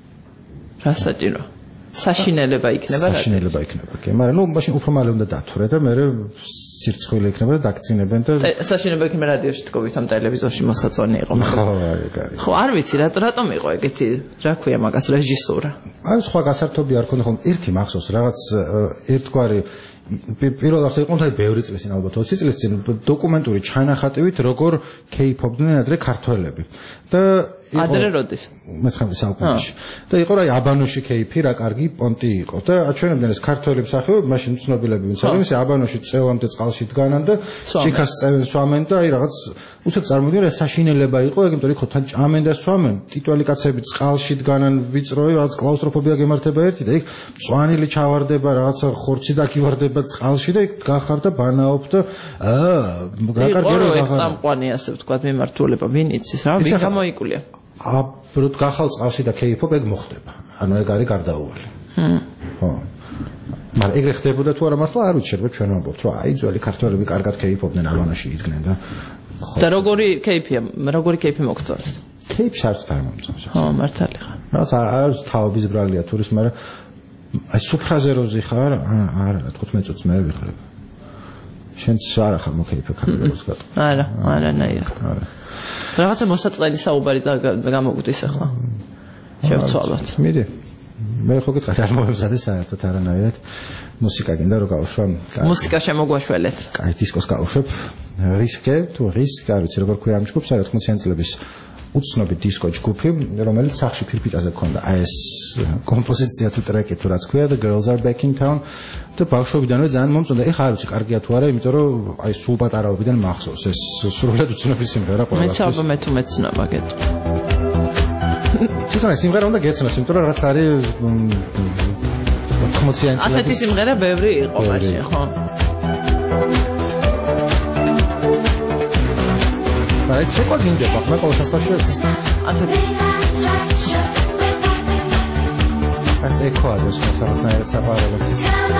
რა საჭირო? საშინელება იქნება რა? საშინელება იქნება, კი, მაგრამ ნუ მაშინ უფრო მალე უნდა დათვრე და მე სირცხვილი იქნება და დაგწინებენ და საშინელება იქნება რადიოში თქობით ამ ტელევიზორში მოსაწონი იყო. ხო, ეგ არის. ხო, არ ვიცი რა რატომ იყო ეგეთი, რა ქვია მაგას რეჟისურა. აი სხვა გასართობი არ ქონდა ხოლმე ერთი მახსოვს რაღაც ერთგვარი პირველ ახსენე იყო თაი ბევრი წლის წინ ალბათ ოცი წლის წინ დოკუმენტური ჩანახატივით როგორ K-pop-დნენ ადრე ქართველები და ადრე როდის? მეცხრამეტე საუკუნეში. და იყო რა აბანოში K-pop რა კარგი პონტი იყო და აჩვენებდნენ ეს ქართველი მსახიობები, მაშინ ცნობილები ვინც არის, ისე აბანოში წელამდე წყალში დგანან და ჭიქას წევენ სვამენ და აი რაღაც უცებ წარმოგიდგენ ეს საშინელება იყო, ეგ იმიტომ იყო თან ჭამენ და სვამენ, ტიტველი კაცები წყალში დგანან ვიწროვი, რაღაც კლაუსტროფობია გემართება ერთი და იქ მწვანილი ჩავარდება, რაღაცა ხორცი დაკივარდება წყალში და იქ გახარ და ბანაობ და აა რა კარგი რა გახარ. წამყვანი ასე ვთქვათ მიმართულება, ვინ იცის რა, ვინ გამოიკულია? აბრუთ გახალ წყალში და K-pop ეგ მოხდება. ანუ ეგ არის გარდაუვალი. ხო. მაგრამ ეგრე ხდებოდა თუ არა მართლა არ ვიცი, შეიძლება ჩვენ ვამბობთ, რომ აი ძველი ქართველები კარგად K-pop-დნენ აბანოში იდგნენ და ხო. და როგორი K-pop-ია, როგორი K-pop მოგწონს? K-pop საერთოდ არ მომწონს. ხო, მართალი ხარ. რაღაც არის თავების ბრალია თურის, მაგრამ აი სუფრაზეროზი ხარ? არა, თხუთმეტ წუთს მე ვიხლებ. შენც არა ხარ მო-K-pop ქალი როგორც გატყ. არა, არანაირად. არა. რაღაცა მოსაწყენი საუბარი გამოგვდის ახლა. შევცვალოთ. მიდი. მე ხო გითხარი არ მომზადე საერთოდ არანაირად. მუსიკა გინდა რომ გავუშვა. მუსიკა შემოგვაშველეთ. კაი, დისკოს გავუშვებ. რისკე, თუ რისკი, არ ვიცი როგორ ქვია ამ ჯგუფს, არის ოთხმოციანი წლების უცნობი დისკო ჯგუფი, რომელიც სახში ფირფიტაზე ქონდა. აი ეს კომპოზიცია თუ ტრეკი თუ რაც ქვია, The Girls Are Back in Town და ბავშვობიდანვე ძალიან მომწონდა. ეხლა არ ვიცი კარგია თუ არა, იმიტომ რომ აი სულ პატარაობიდან მახსოვს ეს სრულად უცნობი სიმღერა ყველასთვის. მეც ალბათ მე თუ მეცნობა გეტყვი. თვითონ ეს სიმღერა უნდა გეცნოს, იმიტომ რომ რაც არის ოთხმოციანი წლების ასეთი სიმღერა ბევრი იყო მაშინ, ხო? აი ცეკვა გინდება, მე ყოველ შემთხვევაში ასეთი ეს ეკო არის შესაძლებელი საყვარელი.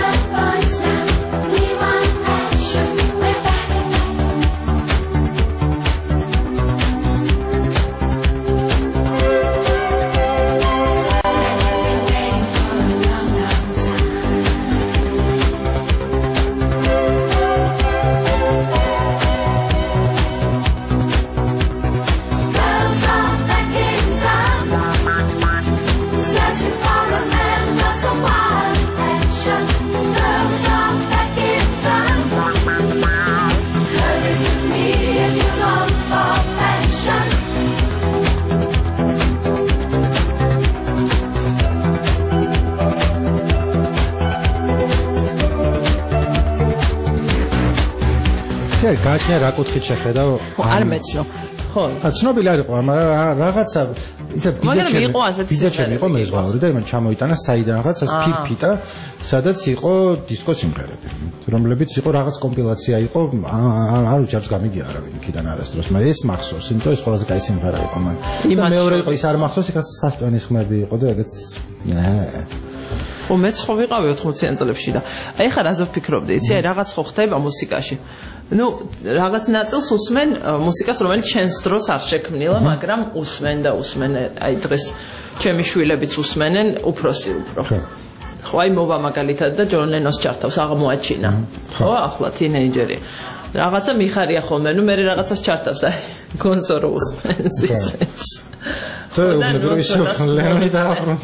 გააჩნია რა კუთხით შეხედავ? არ მეცნო. ხო. ა ცნობილი არ იყო, მაგრამ რაღაცა ისა ბიძაჩემი ბიძაჩემი იყო მეზღვაური და იმან ჩამოიტანა საიდანღაც ეს ფირფიტა, სადაც იყო დისკო სიმღერები, რომლებიც იყო რაღაც კომპილაცია იყო, არ ვიცი არც გამიგია არავინ იქიდან არასდროს, მაგრამ ეს მახსოვს, იმიტომ ეს ყველაზე კაი სიმღერა იყო მან. და მეორე იყო ის არ მახსოვს, იქაც სასტვენის ხმები იყო და ეგეც ნე ო მეც ხო ვიყავი ოთხმოციან წლებში და აი ხა რაზე ვფიქრობდი, იცი, აი რაღაც ხო ხდება მუსიკაში. ნუ რაღაც ნაწილს usmen მუსიკას, რომელიც ჩვენს დროს არ შექმნილა, მაგრამ usmen და usmen, აი დღეს ჩემი შვილებიც usmenen უფროსი უფრო. ხო, აი მოვა მაგალითად და ჯონ ლენოს ჩართავს აღმოაჩინა. ხო, ახლა თინეიჯერი. რაღაცა მიხარია ხოლმე, ნუ მე რაღაცას ჩართავს, აი კონსორო usmens. და უბრალოდ ისე ლენონი დააბრუნდა.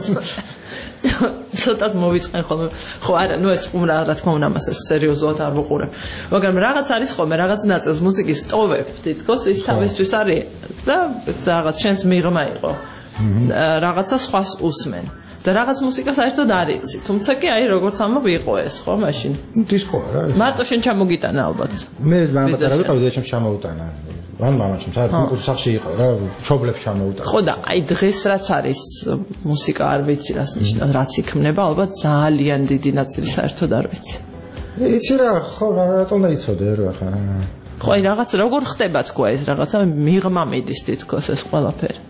ცოტას მოვიწყენ ხოლმე. ხო, არა, ნუ ეს ხუმრა რა თქმა უნდა მას სერიოზულად არ ვუყურებ. მაგრამ რაღაც არის ხოლმე, რაღაც ნაწილს მუსიკის ტოვებ, თითქოს ის თავისთვის არის და რაღაც შენს მიღმა იყო. რაღაცა სხვას usmen. და რაღაც მუსიკას საერთოდ არ იცი. თუმცა კი აი როგორც ამბობ იყო ეს, ხო, მაშინ. დისკო რა. მარტო შენ ჩამოგიტანა ალბათ. მე მამაკაცი ვიყავი და ჩემს ჩამოუტანა. ან მამაჩემ საერთოდ სახში იყო რა, მშობლებს ჩამოუტანა. ხო და აი დღეს რაც არის მუსიკა არ ვიცი რას ნიშნავს, რაც იქმნება, ალბათ ძალიან დიდი ნაწილი საერთოდ არ ვიცი. იცი რა, ხო, რატომ დაიცოდე რა ხა. ხო, აი რაღაც როგორ ხდება თქვა ეს რაღაცა მიღმა მიდის თითქოს ეს ყველაფერი.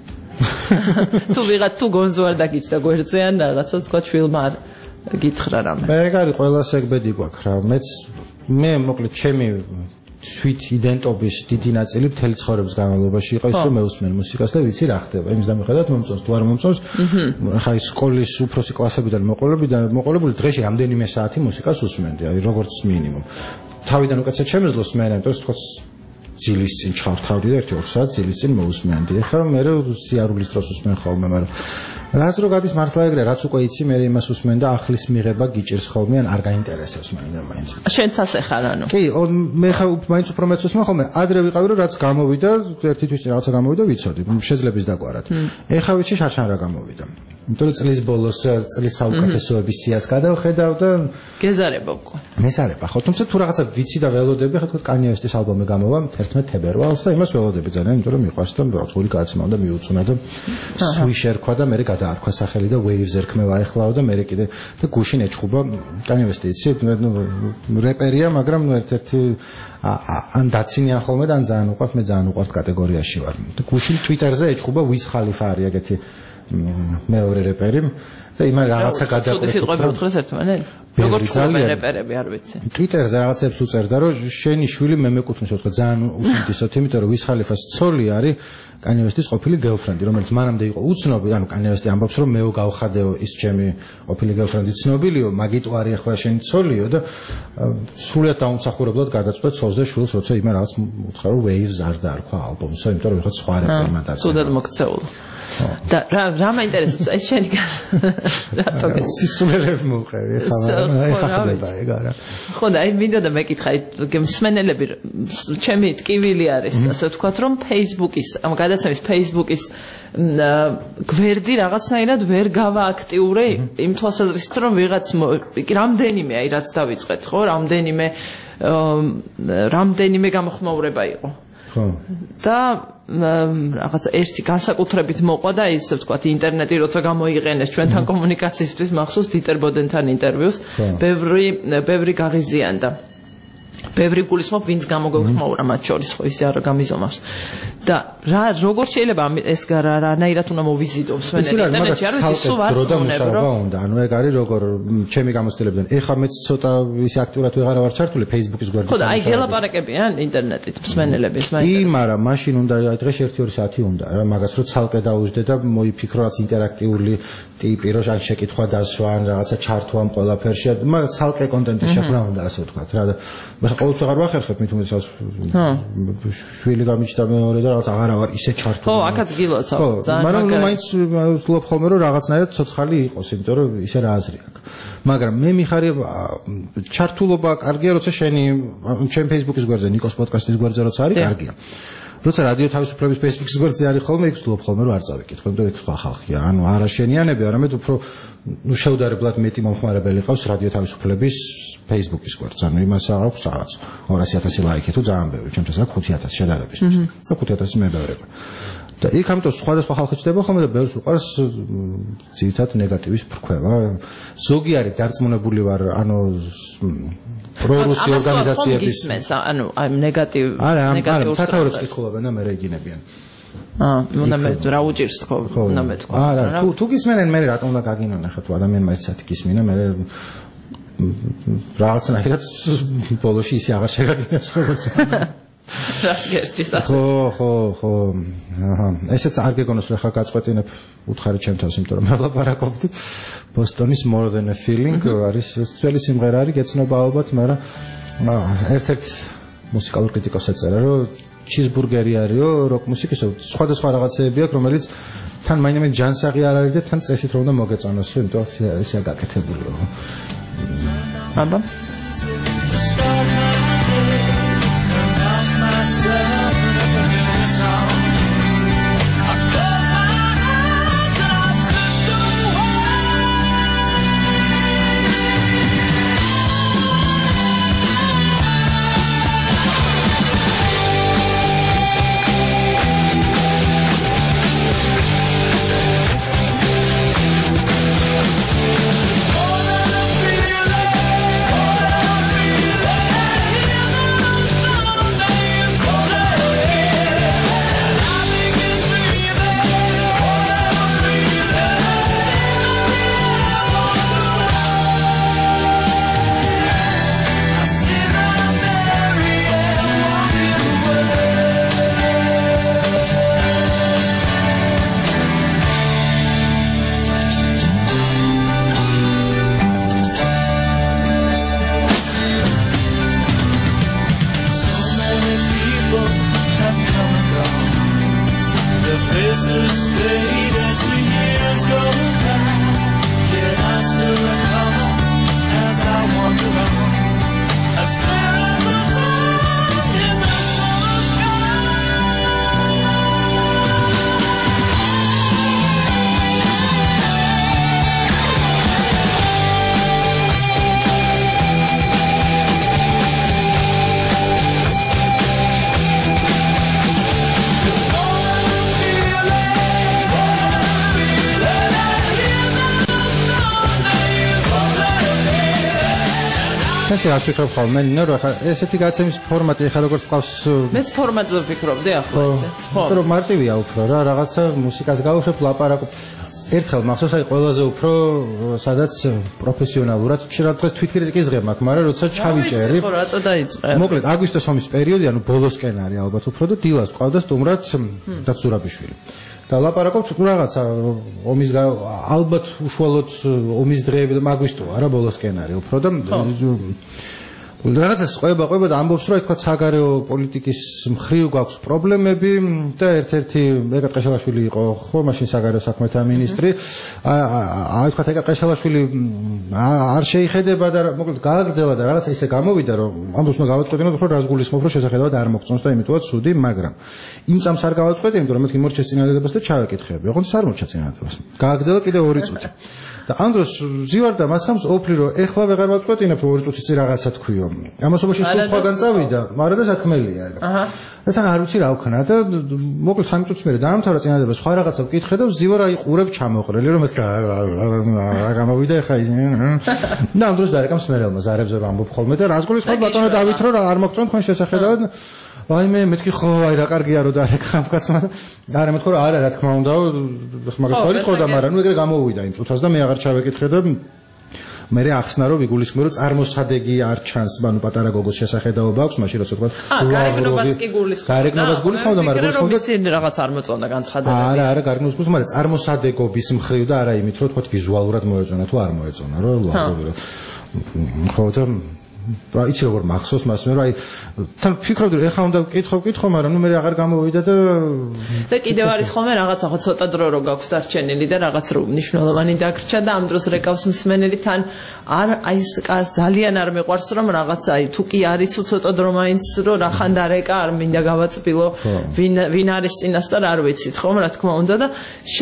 თუ ვიღაც თუ გონზო არ დაგიჩნდა გვერდზე ან რაღაცა თქვა შვილმა არ გითხრა რამე. მე გარი ყველას ეგბედი გვაქვს რა. მეც მე მოკლედ ჩემი თვით იდენტობის დიდი ნაწილი მთელი ცხოვრების განმავლობაში იყო ის რომ მე უსმენ მუსიკას და ვიცი რა ხდება. იმის დამიხედავად მომწონს თუ არ მომწონს. ხა ის სკოლის უფროსი კლასებიდან მოყოლებიდან მოყოლებული დღეში რამდენიმე საათი მუსიკას უსმენდი, აი როგორც მინიმუმ. თავიდან უკაცრად შემეძლოს მე, იმიტომ რომ თქოს ძილის წინ ჩავთავდი და ერთი ორ საათი ძილის წინ მოусმენდი. ეხლა მე სიარულის დროს უსმენ ხოლმე, მაგრამ რაც რო გადის მართლა ეგრე, რაც უკვე იცი, მე იმას უსმენ და ახლის მიღება გიჭირს ხოლმე, ან არ გაინტერესებს მაინდა მაინც. შენც ასე ხარ ანუ. კი, მე ხა მაინც უფრო მეც უსმენ ხოლმე, ადრე ვიყავი რომ რაც გამოვიდა, ერთი თვის წინ რაღაცა გამოვიდა, ვიცოდი, შეძლებს დაგვარად. ეხლა ვიცი შარშან რა გამოვიდა. იმიტომ რომ წლის ბოლოს წლის საუკეთესოების სიას გადავხედავ და გეზარება უკვე. მეზარება ხო, თუმცა თუ რაღაცა ვიცი და ველოდები, ხა თქო კანიე ვესტის ალბომი გამოვა თერთმეტ თებერვალს და იმას ველოდები ძალიან, იმიტომ რომ მიყვარს და როცხული გააცმავა და მიუწუნა და სვიშერ ქვა და მე გადაარქვა სახელი და waves ერქმე ვაეხლაო და მე კიდე და გუშინ ეჭხუბა კანიე ვესტი იცი, ნუ რეპერია, მაგრამ ნუ ერთ-ერთი ან დაცინიან ხოლმე და ან ძალიან უყვართ, მე ძალიან უყვართ კატეგორიაში ვარ. და გუშინ Twitter-ზე ეჭხუბა Wiz Khalifa არის ეგეთი მეორე რეპერი და იმან რაღაცა გადაკვეთა. ცოტა სიტყვები უთხრეს ერთმანეთს. როგორ ჭუბენ რეპერები არ ვიცი. Twitter-ზე რაღაცებს უწერდა რომ შენი შვილი მე მეკუთვნის თქო ძალიან უსინდისოდ, იმიტომ რომ Wiz Khalifa-ს ცოლი არის კანიე ვესტის ყოფილი გერლფრენდი, რომელიც მანამდე იყო უცნობი, ანუ კანიე ვესტი ამბობს რომ მეო გავხადეო ის ჩემი ყოფილი გერლფრენდი ცნობილიო, მაგიტო არის ახლა შენი ცოლიო და სრულიად დაუმსახურებლად გადაწყვეტ ცოლს და შვილს, როცა იმან რაღაც უთხრა რომ Waves არ დაარქვა ალბომსო, იმიტომ რომ ეხლა სხვა რეპერი მანდაც. სულად მოქცეულ. და რა რა მაინტერესებს აი შენი რატო სისულელებს მოუყევი ხა ხდება ეგ არა ხო და აი მინდოდა მეკითხა მსმენელები ჩემი ტკივილი არის ასე ვთქვათ რომ Facebook-ის ამ გადაცემის Facebook-ის გვერდი რაღაცნაირად ვერ გავააქტიურე იმ თვალსაზრისით რომ ვიღაც რამდენიმე აი რაც დავიწყეთ ხო რამდენიმე რამდენიმე გამოხმაურება იყო ხო და რაღაც ერთი განსაკუთრებით მოყვა და ისე ვთქვათ ინტერნეტი როცა გამოიყენეს ჩვენთან კომუნიკაციისთვის მახსოვს დიტერ ბოდენთან ინტერვიუს ბევრი ბევრი გაღიზიანდა ბევრი გულისხმობ ვინც გამოგეხმაურა მათ შორის ხო ისე არ გამიზომავს და რა როგორ შეიძლება ეს რანაირად უნდა მოვიზიდო ინტერნეტში არ ვიცი სულ არ წონებ რომ უნდა ანუ ეგ არის როგორ ჩემი გამოცდილებიდან ეხლა მეც ცოტა ისე აქტიურად ვეღარა ვარ ჩართული Facebook-ის გვერდზე ხო და აი გელაპარაკებიან ინტერნეტით მსმენელების მაინტერესებს კი მაგრამ მაშინ უნდა დღეში ერთი ორი საათი უნდა რა მაგას რო ცალკე დაუждე და მოიფიქრო რაც ინტერაქტიული ტიპი რო ან შეკითხვა დასვა ან რაღაცა ჩართვა ამ ყველაფერში მაგ ცალკე კონტენტის შექმნა უნდა ასე ვთქვათ რა და მე ყოველთვის აღარ ვახერხებ მით უმეტესად შვილი გამიჩნდა მეორე და რაღაც აღარა ვარ ისე ჩართული ხო აქაც გილოცავ ძალიან მაგრამ ნუ მაინც ვსულობ ხოლმე რომ რაღაცნაირად ცოცხალი იყოს იმიტომ რომ ისე რა აზრი აქვს მაგრამ მე მიხარია ჩართულობა კარგია როცა შენი ჩემ Facebook-ის გვერდზე ნიკოს პოდკასტის გვერდზე როცა არის კარგია როცა რადიო თავისუფლების Facebook-ის გვერდზე არის ხოლმე იქ ვსულობ ხოლმე რომ არ წავიკითხო იმიტომ რომ იქ სხვა ხალხია ანუ არა შენიანები არამედ უფრო ნუ შეუდარებლად მეტი მომხმარებელი ყავს რადიო თავისუფლების Facebook-ის გვერდზე ანუ იმას აქვს რაღაც ორასი ათასი ლაიქი თუ ძალიან ბევრი ჩემთვის რა ხუთი ათასი შედარებისთვის და ხუთი ათასი მებევრება და იქ ამიტომ სხვადასხვა ხალხი ჩდება ხოლმე და ბევრს უყარს ძირითადად ნეგატივის ფრქვევა ზოგი არის დარწმუნებული ვარ ანუ პრორუსი ორგანიზაციების ანუ აი ნეგატივ ნეგატიურ სათაურებს კითხულობენ და მე რეგინებიან აა უნდა მე რა უჭირს თქო უნდა მე თქვა არა თუ თუ გისმენენ მე რატომ უნდა გაგინონ ახლა თუ ადამიანმა ერთ საათი გისმინა მე რაღაცნაირად ბოლოში ისე აღარ შეგაგინებს როგორც რასგერჩის ასე ხო ხო ხო აჰა ესეც არ გეგონოს რომ ხა გაწყვეტინებ უთხარი ჩემთავს იმიტომ რომ მე ვლაპარაკობდი ბოსტონის more than a feeling არის ძველი სიმღერა არის გეცნობა ალბათ მაგრამ ერთ-ერთ მუსიკალურ კრიტიკოსს ეწერა რომ ჩიზბურგერი არისო როკ მუსიკისო სხვადასხვა რაღაცეები აქვს რომელიც თან მაინც ჯანსაღი არ არის და თან წესით რომ უნდა მოგეწონოს, იმიტომ რომ ისე გაკეთებულიო. აბა ესე არ ვფიქრობ ხოლმე, ნუ რა ხა ესეთი გაცემის ფორმატი ახლა როგორც ყავს მეც ფორმატზე ვფიქრობდი ახლა ესე. ხო. რომ მარტივია უფრო რა, რაღაცა მუსიკას გავუშვებ, ლაპარაკობ. ერთხელ მახსოვს აი ყველაზე უფრო სადაც პროფესიონალურად შეიძლება დღეს თვითკრიტიკის ღება მაქვს, მაგრამ როცა ჩავიჭერი. ხო, რატო დაიწყე? მოკლედ აგვისტოს ომის პერიოდი, ანუ ბოლოსკენ არის ალბათ უფრო და დილას ყავდა სტუმრად და ზურაბიშვილი. და ლაპარაკობთ თუ რაღაცა ომის ალბათ უშუალოდ ომის დღეები და მაგვისტო არა ბოლოსკენ არის უფრო და რაღაცას ყვება ყვება და ამბობს რომ თქვა საგარეო პოლიტიკის მხრივ გაქვს პრობლემები და ერთ-ერთი ეკა ყეშელაშვილი იყო ხო მაშინ საგარეო საქმეთა მინისტრი აი თქვა ეკა ყეშელაშვილი არ შეიხედება და მოკლედ გააგრძელა და რაღაცა ისე გამოვიდა რომ ამბობს უნდა გავაწყვეტინოთ რომ რას გულისხმობ რომ შესაძლებლად არ მოგწონს და იმიტომაც ცუდი მაგრამ იმ წამს არ გავაწყვეტე იმიტომ რომ მეთქი მორჩეს წინადადებას და ჩავეკითხები ოღონდ არ მორჩა წინადადებას გააგრძელა კიდე ორი წუთი და ამ დროს ზივარ და მასამს ოფლი რომ ეხლა ვეღარ ვაწყვეტინებ რომ ორი წუთის წინ რაღაცა თქვიო ამასობაში სულ სხვაგან წავიდა მაგრამ და საქმელია აიგა და თან არ ვიცი რა ვქნა და მოკლედ სამი წუთის მერე დაამთავრა წინადადება სხვა რაღაცა ვკითხე და ზივარ აი ყურებ ჩამოყრელი რომ ეს რა გამოვიდა ეხა ის და ამ დროს დარეკამს მერელმა ზარებზე რომ ამბობ ხოლმე და რას გულისხმობ ბატონო დავით რომ არ მოგწონთ თქვენ შესახედავად აი მე მეთქი ხო აი რა კარგია რომ დარეკამ კაცმა და არა მეთქო რომ არა რა თქმა უნდა მაგას ხარი ხო და მაგრამ ნუ ეგრე გამოვიდა იმ წუთას და მე აღარ ჩავეკითხე და მე ახსნა რომ ვიგულისხმე რომ წარმოსადეგი არ ჩანს ანუ პატარა გოგოს შესახედაობა აქვს მაშინ როცა თქვა გარეგნობას კი გულისხმობდა გარეგნობას გულისხმობდა მაგრამ გულისხმობდა რაღაც არ მოწონდა განცხადებები არა არა გარეგნობას გულისხმობდა მაგრამ წარმოსადეგობის მხრივ და არა იმით რომ თქვა ვიზუალურად მოეწონა თუ არ მოეწონა რომ ლაგობი ხო და რა იცი როგორ მახსოვს მას მე რომ აი თან ფიქრობდი რომ ეხა უნდა ვკითხო ვკითხო მაგრამ ნუ მე აღარ გამოვიდა და და კიდევ არის ხოლმე რაღაცა ხო ცოტა დრო რო გაქვს დარჩენილი და რაღაც რო მნიშვნელოვანი დაგრჩა და ამ დროს რეკავს მსმენელი თან არ აი ეს ძალიან არ მეყვარს რომ რაღაცა აი თუ კი არის ცოტა დრო მაინც რომ რახან დარეკა არ მინდა გავაწბილო ვინ ვინ არის წინასწარ არ ვიცით ხომ რა თქმა უნდა და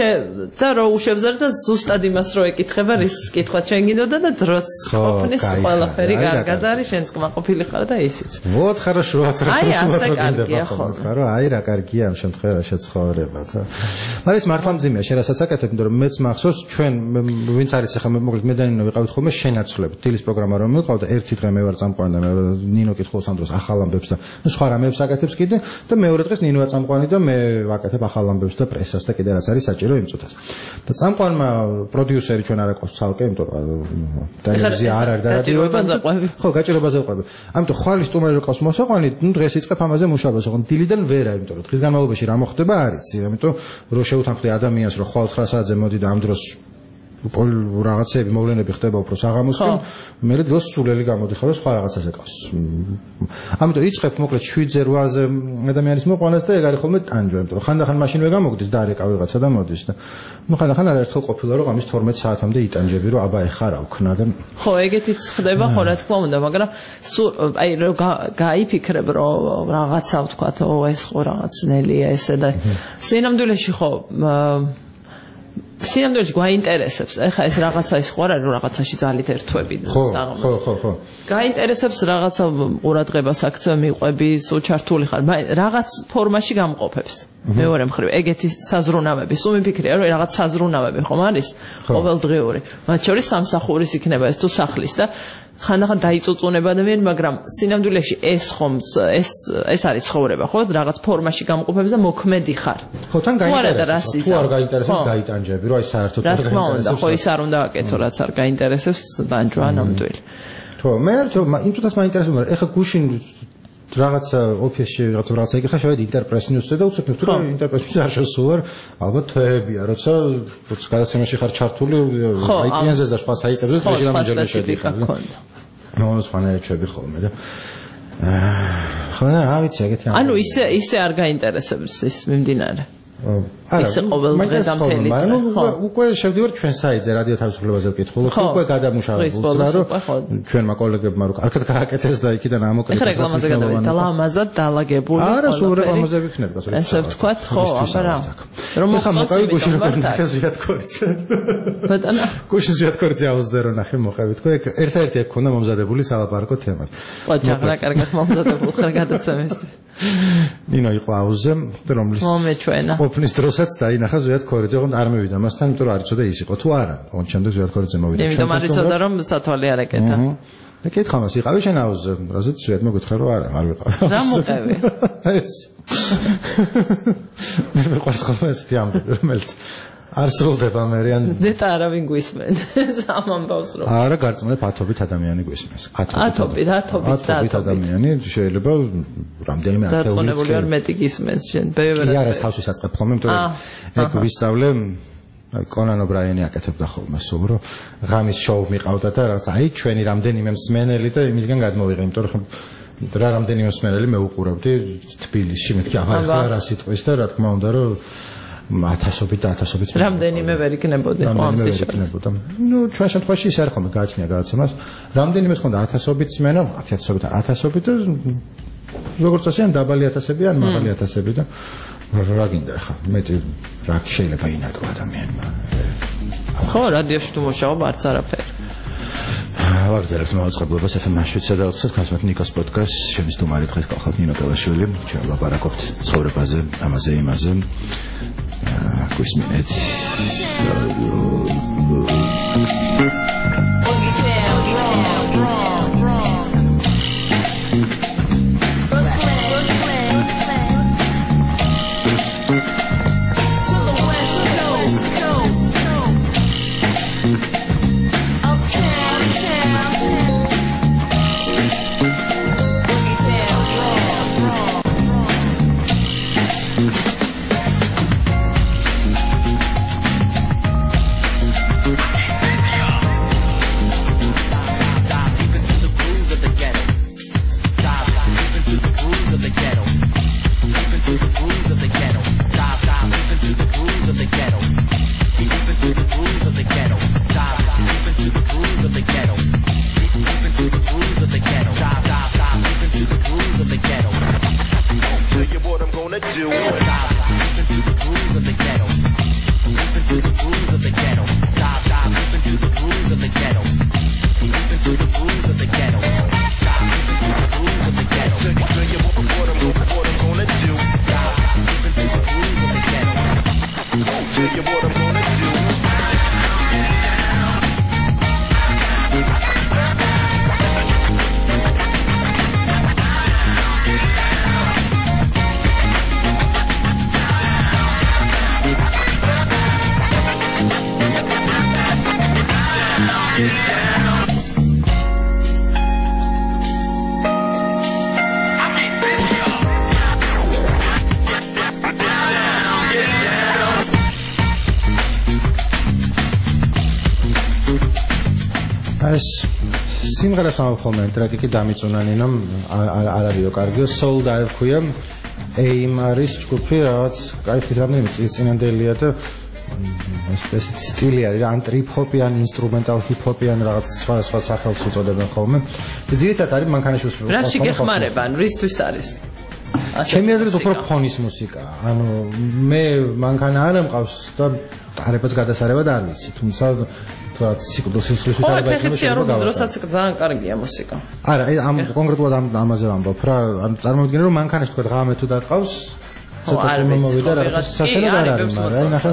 და რო უშევზარ და ზუსტად იმას რო ეკითხება რის კითხვა ჩვენ გინდოდა და დროც ყოფნის ყველაფერი კარგად შენც კმაყოფილი ხარ და ისიც. Вот хорошо, хорошо. ხარო, აი რა კარგია ამ შემთხვევაში ცხოვრება, ცა. მაგრამ ეს მართლა მძიმეა, შენ რასაც აკეთებ, იმიტომ რომ მეც მახსოვს ჩვენ ვინც არის ახლა მოკლედ მედანინო ვიყავით ხოლმე შენაცვლებ. დილის პროგრამა რომ მივყავდა, ერთი დღე მე ვარ წამყვანი და მე ნინო კითხულობს ამ დროს ახალ ამბებს და ნუ სხვა რამეებს აკეთებს კიდე და მეორე დღეს ნინოა წამყვანი და მე ვაკეთებ ახალ ამბებს და პრესას და კიდე რაც არის საჭირო იმ წუთას. და წამყვანმა პროდიუსერი ჩვენ არ აყავს ცალკე, იმიტომ რომ ტელევიზია არ არის და რადიო ხო გაჭირებაზე ვყვები. ამიტომ ხვალ სტუმარი რო ყავს მოსაყვანი, ნუ დღეს იწყებ ამაზე მუშაობას, ოღონდ დილიდან ვერა, იმიტომ რომ დღის განმავლობაში რა მოხდება არ იცი, ამიტომ რო შევუთანხმდე ადამიანს, რომ ხვალ ცხრა საათზე მოდი და ამ დროს რაღაცები მოვლენები ხდება უფრო საღამოსკენ, მე დღეს სულელი გამოდიხარ სხვა რაღაცაზე ყავს. ამიტომ იწყებ მოკლედ შვიდზე რვაზე ადამიანის მოყვანას და ეგ არის ხოლმე ტანჯვა, იმიტომ რომ ხანდახან მაშინვე გამოგდის და არეკა ვიღაცა და მოდის და ნუ ხანდახან არაერთხელ ყოფილა რომ ამის თორმეტ საათამდე იტანჯები რომ აბა ეხა რა ვქნა და ხო ეგეთიც ხდება ხო რა თქმა უნდა, მაგრამ სულ აი რომ გაიფიქრებ რომ რაღაცა ვთქვათ, ო ეს ხო რაღაც ძნელია ესე და სინამდვილეში ხო სინამდვილეში გვაინტერესებს. ეხლა ეს რაღაცა ის ხო არა რომ რაღაცაში ძალით ერთვები საღამოს. ხო, ხო, ხო. გაინტერესებს რაღაცა ყურადღებას აქცევ მიყვები, სულ ჩართული ხარ, რაღაც ფორმაში გამყოფებს. მეორე მხრივ, ეგეთი საზრუნავები, სულ მიფიქრია რომ რაღაც საზრუნავები ხომ არის ყოველდღიური. მათ შორის სამსახურის იქნება ეს თუ სახლის და ხანდახან დაიწუწუნება ადამიანი, მაგრამ სინამდვილეში ეს ხომ ეს ეს არის ცხოვრება, ხო? რაღაც ფორმაში გამყოფებს და მოქმედი ხარ. ხო, თან გაინტერესებს. თუ არ გაინტერესებს, გაიტანჯები, რომ აი საერთოდ რა თქმა უნდა, ხო ის არ უნდა აკეთო, რაც არ გაინტერესებს, დანჯვა ნამდვილი. ხო, მე იმ წუთას მაინტერესებს, მაგრამ ეხა გუშინ რაღაც ოფისში რაღაც რაღაცა იგიხა შევედი ინტერპრეს-ნიუსზე და უცებ თუ რა ინტერპრეს-ნიუსზე არ შესულვარ, ალბათ თვეებია, როცა როცა გადაცემაში ხარ ჩართული, აი პიანზე და სხვა საიტებზე რეჟიმამჯერმე შედიხარ. ნუ სხვანაირჩები ხოლმე და ხო რა ვიცი ეგეთი ანუ ისე ისე არ გაინტერესებს ის მიმდინარე. არა, ისე ყოველდღე დამთელი. ანუ უკვე შევდივარ ჩვენ საიტზე რადიო თავისუფლებაზე ვკითხულობ, უკვე გადამუშავებულს რა რომ ჩვენმა კოლეგებმა რო კარგად გააკეთეს და იქიდან ამოკლეს. ეხლა რეკლამაზე გადავიდეთ და ლამაზად დაალაგებული. არა, სულ რეკლამაზე ვიქნებ გასული. ესე ვთქვათ, ხო, აბარა. რომ მოხსოვს გუშინ რო ნახე ზვიათქორიძე. ბატონო. გუშინ ზვიათქორიძე აუზზე რო ნახე მოხევი თქო, ერთ-ერთი აქ ქონდა მომზადებული სალაპარაკო თემა. ხო, ჯაგრა კარგად მომზადებული ხარ გადაცემისთვის. ნინო იყო აუზზე, რომლის მომეჩვენა. ყოფნის დროსაც დაინახა ზვიათქორიძე, ხო არ მივიდა მასთან, იმიტომ რომ არ იცოდა ის იყო თუ არა. ოღონდ შემდეგ ზვიათქორიძე მოვიდა. იმიტომ არ იცოდა რომ სათვალე არ ეკეთა. და კითხა მას იყავი შენ აუზზე, რაზეც ზვიათმა გითხრა რომ არა, არ ვიყავ. რა მოყევი? ეს. მე ვიყავს ხოლმე ეს თემები, რომელიც არ სრულდება მე ან ნეტა არავინ გვისმენს ამ ამბავს რომ არა გარწმუნებ ათობით ადამიანი გვისმენს ათობით ათობით ათობით ადამიანი შეიძლება რამდენიმე ათეული დარწმუნებული არ მეტი გისმენს შენ ბევრი არა ეს თავში საწყებ ხოლმე იმიტომ რომ ეგ ვისწავლე აი კონან ობრაიანი აკეთებდა ხოლმე სულ რომ ღამის შოუ მიყავდა და რაღაც აი ჩვენი რამდენიმე მსმენელი და იმისგან გადმოვიღე იმიტომ რომ რა რამდენიმე მსმენელი მე უყურებდი თბილისში მეთქი ახლა რა სიტყვის და რა თქმა უნდა რომ ათასობით და ათასობით რამდენიმე ვერ იქნებოდი ხო ამ სიშვდილით. ნუ ჩვენ შემთხვევაში ის არ ხომ გააჩნია გადაცემას. რამდენიმე ხონდა ათასობით სმენა, ათასობით და ათასობით და როგორც ასე ან დაბალი ათასები ან მაღალი ათასები და რა გინდა ხა მეტი რა შეიძლება ინატო ადამიანმა. ხო რადიოში თუ მუშაობ არც არაფერი. ვაგრძელებთ მაუწყებლობას ეფ ემ შვიდსა და ოთხსა განსმით ნიკოს პოდკასტს ჩემი სტუმარი დღეს გახლავთ ნინო კელაშვილი. ჩვენ ვლაპარაკობთ ცხოვრებაზე, ამაზე, იმაზე. Christmas. ეს სიმღერას ამხოლმე ტრეკი კი დამიწუნანინო არ არისო კარგიო soul dive ქვია aim არის ჯგუფი რაღაც კაიფის რამდენიმე წლის წინანდელია და ეს სტილი არის ან trip hop-იან instrumental hip hop-იან რაღაც სხვა სხვა სახელს უწოდებენ ხოლმე და ძირითადად არის მანქანაში უსრულო რა შეგეხმარება ან რისთვის არის ჩემი აზრით უფრო ფონის მუსიკა ანუ მე მანქანა არ მყავს და არებაც გადასარევად არ ვიცი თუმცა თორად ციკლოს სისხლის ვითარება ექცია რომ დროსაც ძალიან კარგია მუსიკა არა ამ კონკრეტულად ამ ამაზე ვამბობ რა ანუ წარმოვიდგინე რომ მანქანაში თქვა ღამე თუ დატყავს ცოტა მომოვიდა რაღაც სასწაულად არ არის მაგრამ ნახე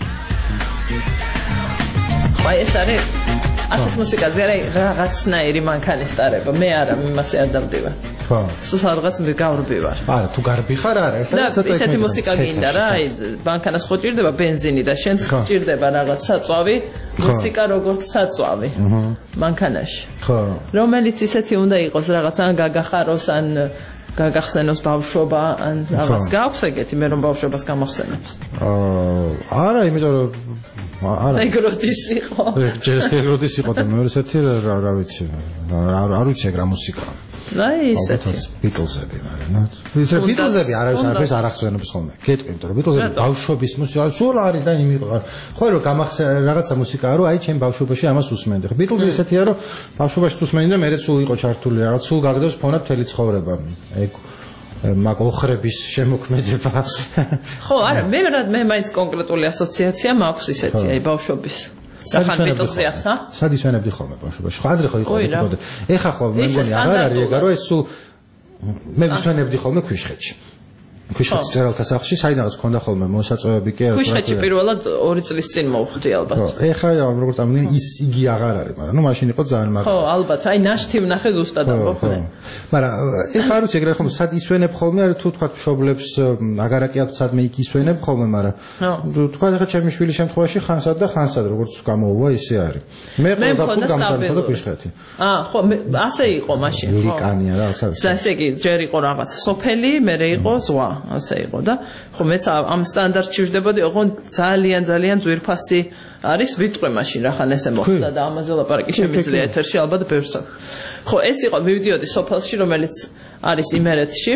აი ეს არის ასეთ მუსიკაზე არის რაღაცნაირი მანქანის ტარება მე არა იმასე არ დავდივარ ხო სულ რაღაც მე გავრბივარ არა თუ გარბი ხარ არა ეს არის ცოტა ისეთი მუსიკა გინდა რა აი მანქანას ხო ჭირდება ბენზინი და შენც ჭირდება რაღაც საწვავი მუსიკა როგორც საწვავი მანქანაში ხო რომელიც ისეთი უნდა იყოს რაღაც ან გაგახაროს ან გაგახსენოს ბავშვობა ან რაღაც გაქვს ეგეთი მე რომ ბავშვობას გამახსენებს აა არა იმიტომ რომ არა ეგროდის იყო ჯერ ეგროდის იყო და მეორე ერთი რა რა ვიცი არ ვიცი ეგ რა მუსიკა აი ისეთი ბიტლზები მაგრამ ვიცი ბიტლზები არავის არაფერს არ ახსენებს ხოლმე გეტყვი იმიტომ რომ ბიტლზები ბავშვობის მუსიკა სულ არის და იმი ხო რომ გამახსენ რაღაცა მუსიკაა რომ აი ჩემ ბავშვობაში ამას უსმენდი ხო ბიტლზი ესეთია რომ ბავშვობაში უსმენდი და მერე სულ იყო ჩართული რაღაც სულ გაგდოს ფონად მთელი ცხოვრება ეგ მაგ ოხრების შემოქმედება ხო არა მე მე მაინც კონკრეტული ასოციაცია მაქვს ისეთი აი ბავშვობის სახან ბიტლზია ხა სად ისვენებდი ხოლმე ბავშვობაში ხო ადრე ხო იყო ეგ ეხა ხო მე მგონი აღარ არის ეგ რომ ეს სულ მე ვისვენებდი ხოლმე ქვიშხეთში ქვიშხეთის წერალთა სახლში საიდანაც ქონდა ხოლმე მოსაწვევები კი ქვიშხეთში პირველად ორი წლის წინ მოვხდი ალბათ ეხა როგორც ამბობენ ის იგი აღარ არის მაგრამ ნუ მაშინ იყო ძალიან მაგრამ ხო ალბათ აი ნაშთი ვნახე ზუსტად ამბობ მე მაგრამ ეხა არ ვიცი ეგრე ხომ სად ისვენებ ხოლმე თუ თქვა მშობლებს აგარაკი აქვს სადმე იქ ისვენებ ხოლმე მაგრამ თქვა ეხა ჩემი შვილი შემთხვევაში ხანსად და ხანსად როგორც გამოუვა ისე არის მე ყველაფერ გამწარდა ქვიშხეთი აა ხო ასე იყო მაშინ ხო ლიკანია რაღაცა ესე იგი ჯერ იყო რაღაც სოფელი მერე იყო ზღვა ასე იყო და ხო მეც ამ სტანდარტში ვждებოდი ოღონ ძალიან ძალიან ძვირფასი არის ვიტყვე მაშინ რახან ესე მოხდა და ამაზე ლაპარაკი შემიძლია ეთერში ალბათ ბევრს ხო ეს იყო მივიდიოდი სოფელში რომელიც არის იმერეთში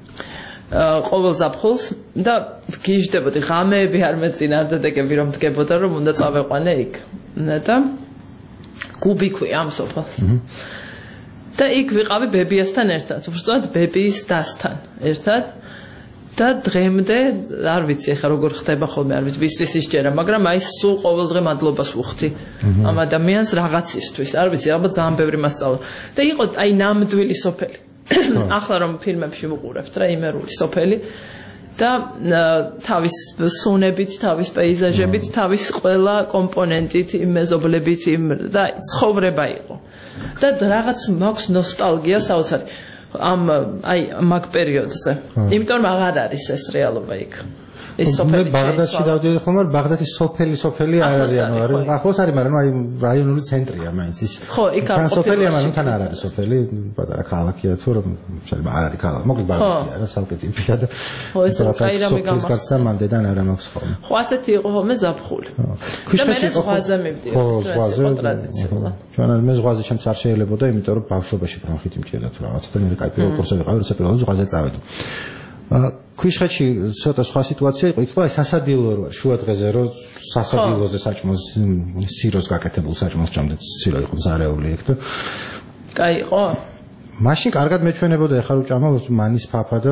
ყოველ ზაფხულს და გიჟდებოდი ღამეები არ მეწინააღმდეგები რომ დგებოდა რომ უნდა წავეყვანე იქ და გუბი ქვია ამ სოფელს და იქ ვიყავი ბებიასთან ერთად უბრალოდ ბებიის დასთან ერთად და დღემდე არ ვიცი ახლა როგორ ხდება ხოლმე არ ვიცი ვის ის ჯერა მაგრამ აი სულ ყოველ დღე მადლობას ვუხდი ამ ადამიანს რაღაცისთვის არ ვიცი ალბათ ძალიან ბევრი მასწავლა და იყო აი ნამდვილი სოფელი ახლა რომ ფილმებში ვუყურებთ რა იმერული სოფელი და თავის სუნებით, თავის პეიზაჟებით, თავის ყველა კომპონენტით, იმ მეზობლებით, იმ და ცხოვრება იყო. და რაღაც მაქვს ნოსტალგია საოცარი ამ აი მაგ პერიოდზე. იმიტომ რომ აღარ არის ეს რეალობა იქ. ეს სოფელი მე ბაღდადში დავდიოდი ხოლმე ბაღდადის სოფელი სოფელი არ არის ანუ არის ახლოს არის მაგრამ აი რაიონული ცენტრია მაინც ის ხო იქ არ სოფელია მაგრამ თან არ არის სოფელი პატარა ქალაქია თუ რომ შეიძლება არ არის ქალაქი მოკლედ ბაღდადია რა სალკე ტიპია და ხო ეს საირამი გამახსოვს მანდედან არ მაქვს ხოლმე ხო ასეთი იყო ხოლმე ზაფხული და მე ზღვაზე მივდიოდი ხო ზღვაზე ჩვენ მე ზღვაზე ჩემს არ შეიძლებოდა იმიტომ რომ ბავშვობაში პრონხიტი მჭირდა თუ რაღაცა და მე კაი პირველ კურსზე ვიყავი როცა პირველად ზღვაზე წავედი ქვიშხეთში ცოტა სხვა სიტუაცია იყო, იქ აი სასადილო როა, შუა დღეზე რო სასადილოზე საჭმოს სიროს გაკეთებულ საჭმოს ჭამდეთ, სირო იყო ზარეული იქ და კაი იყო? მაშინ კარგად მეჩვენებოდა ეხლა რო ჭამა მანის ფაფა და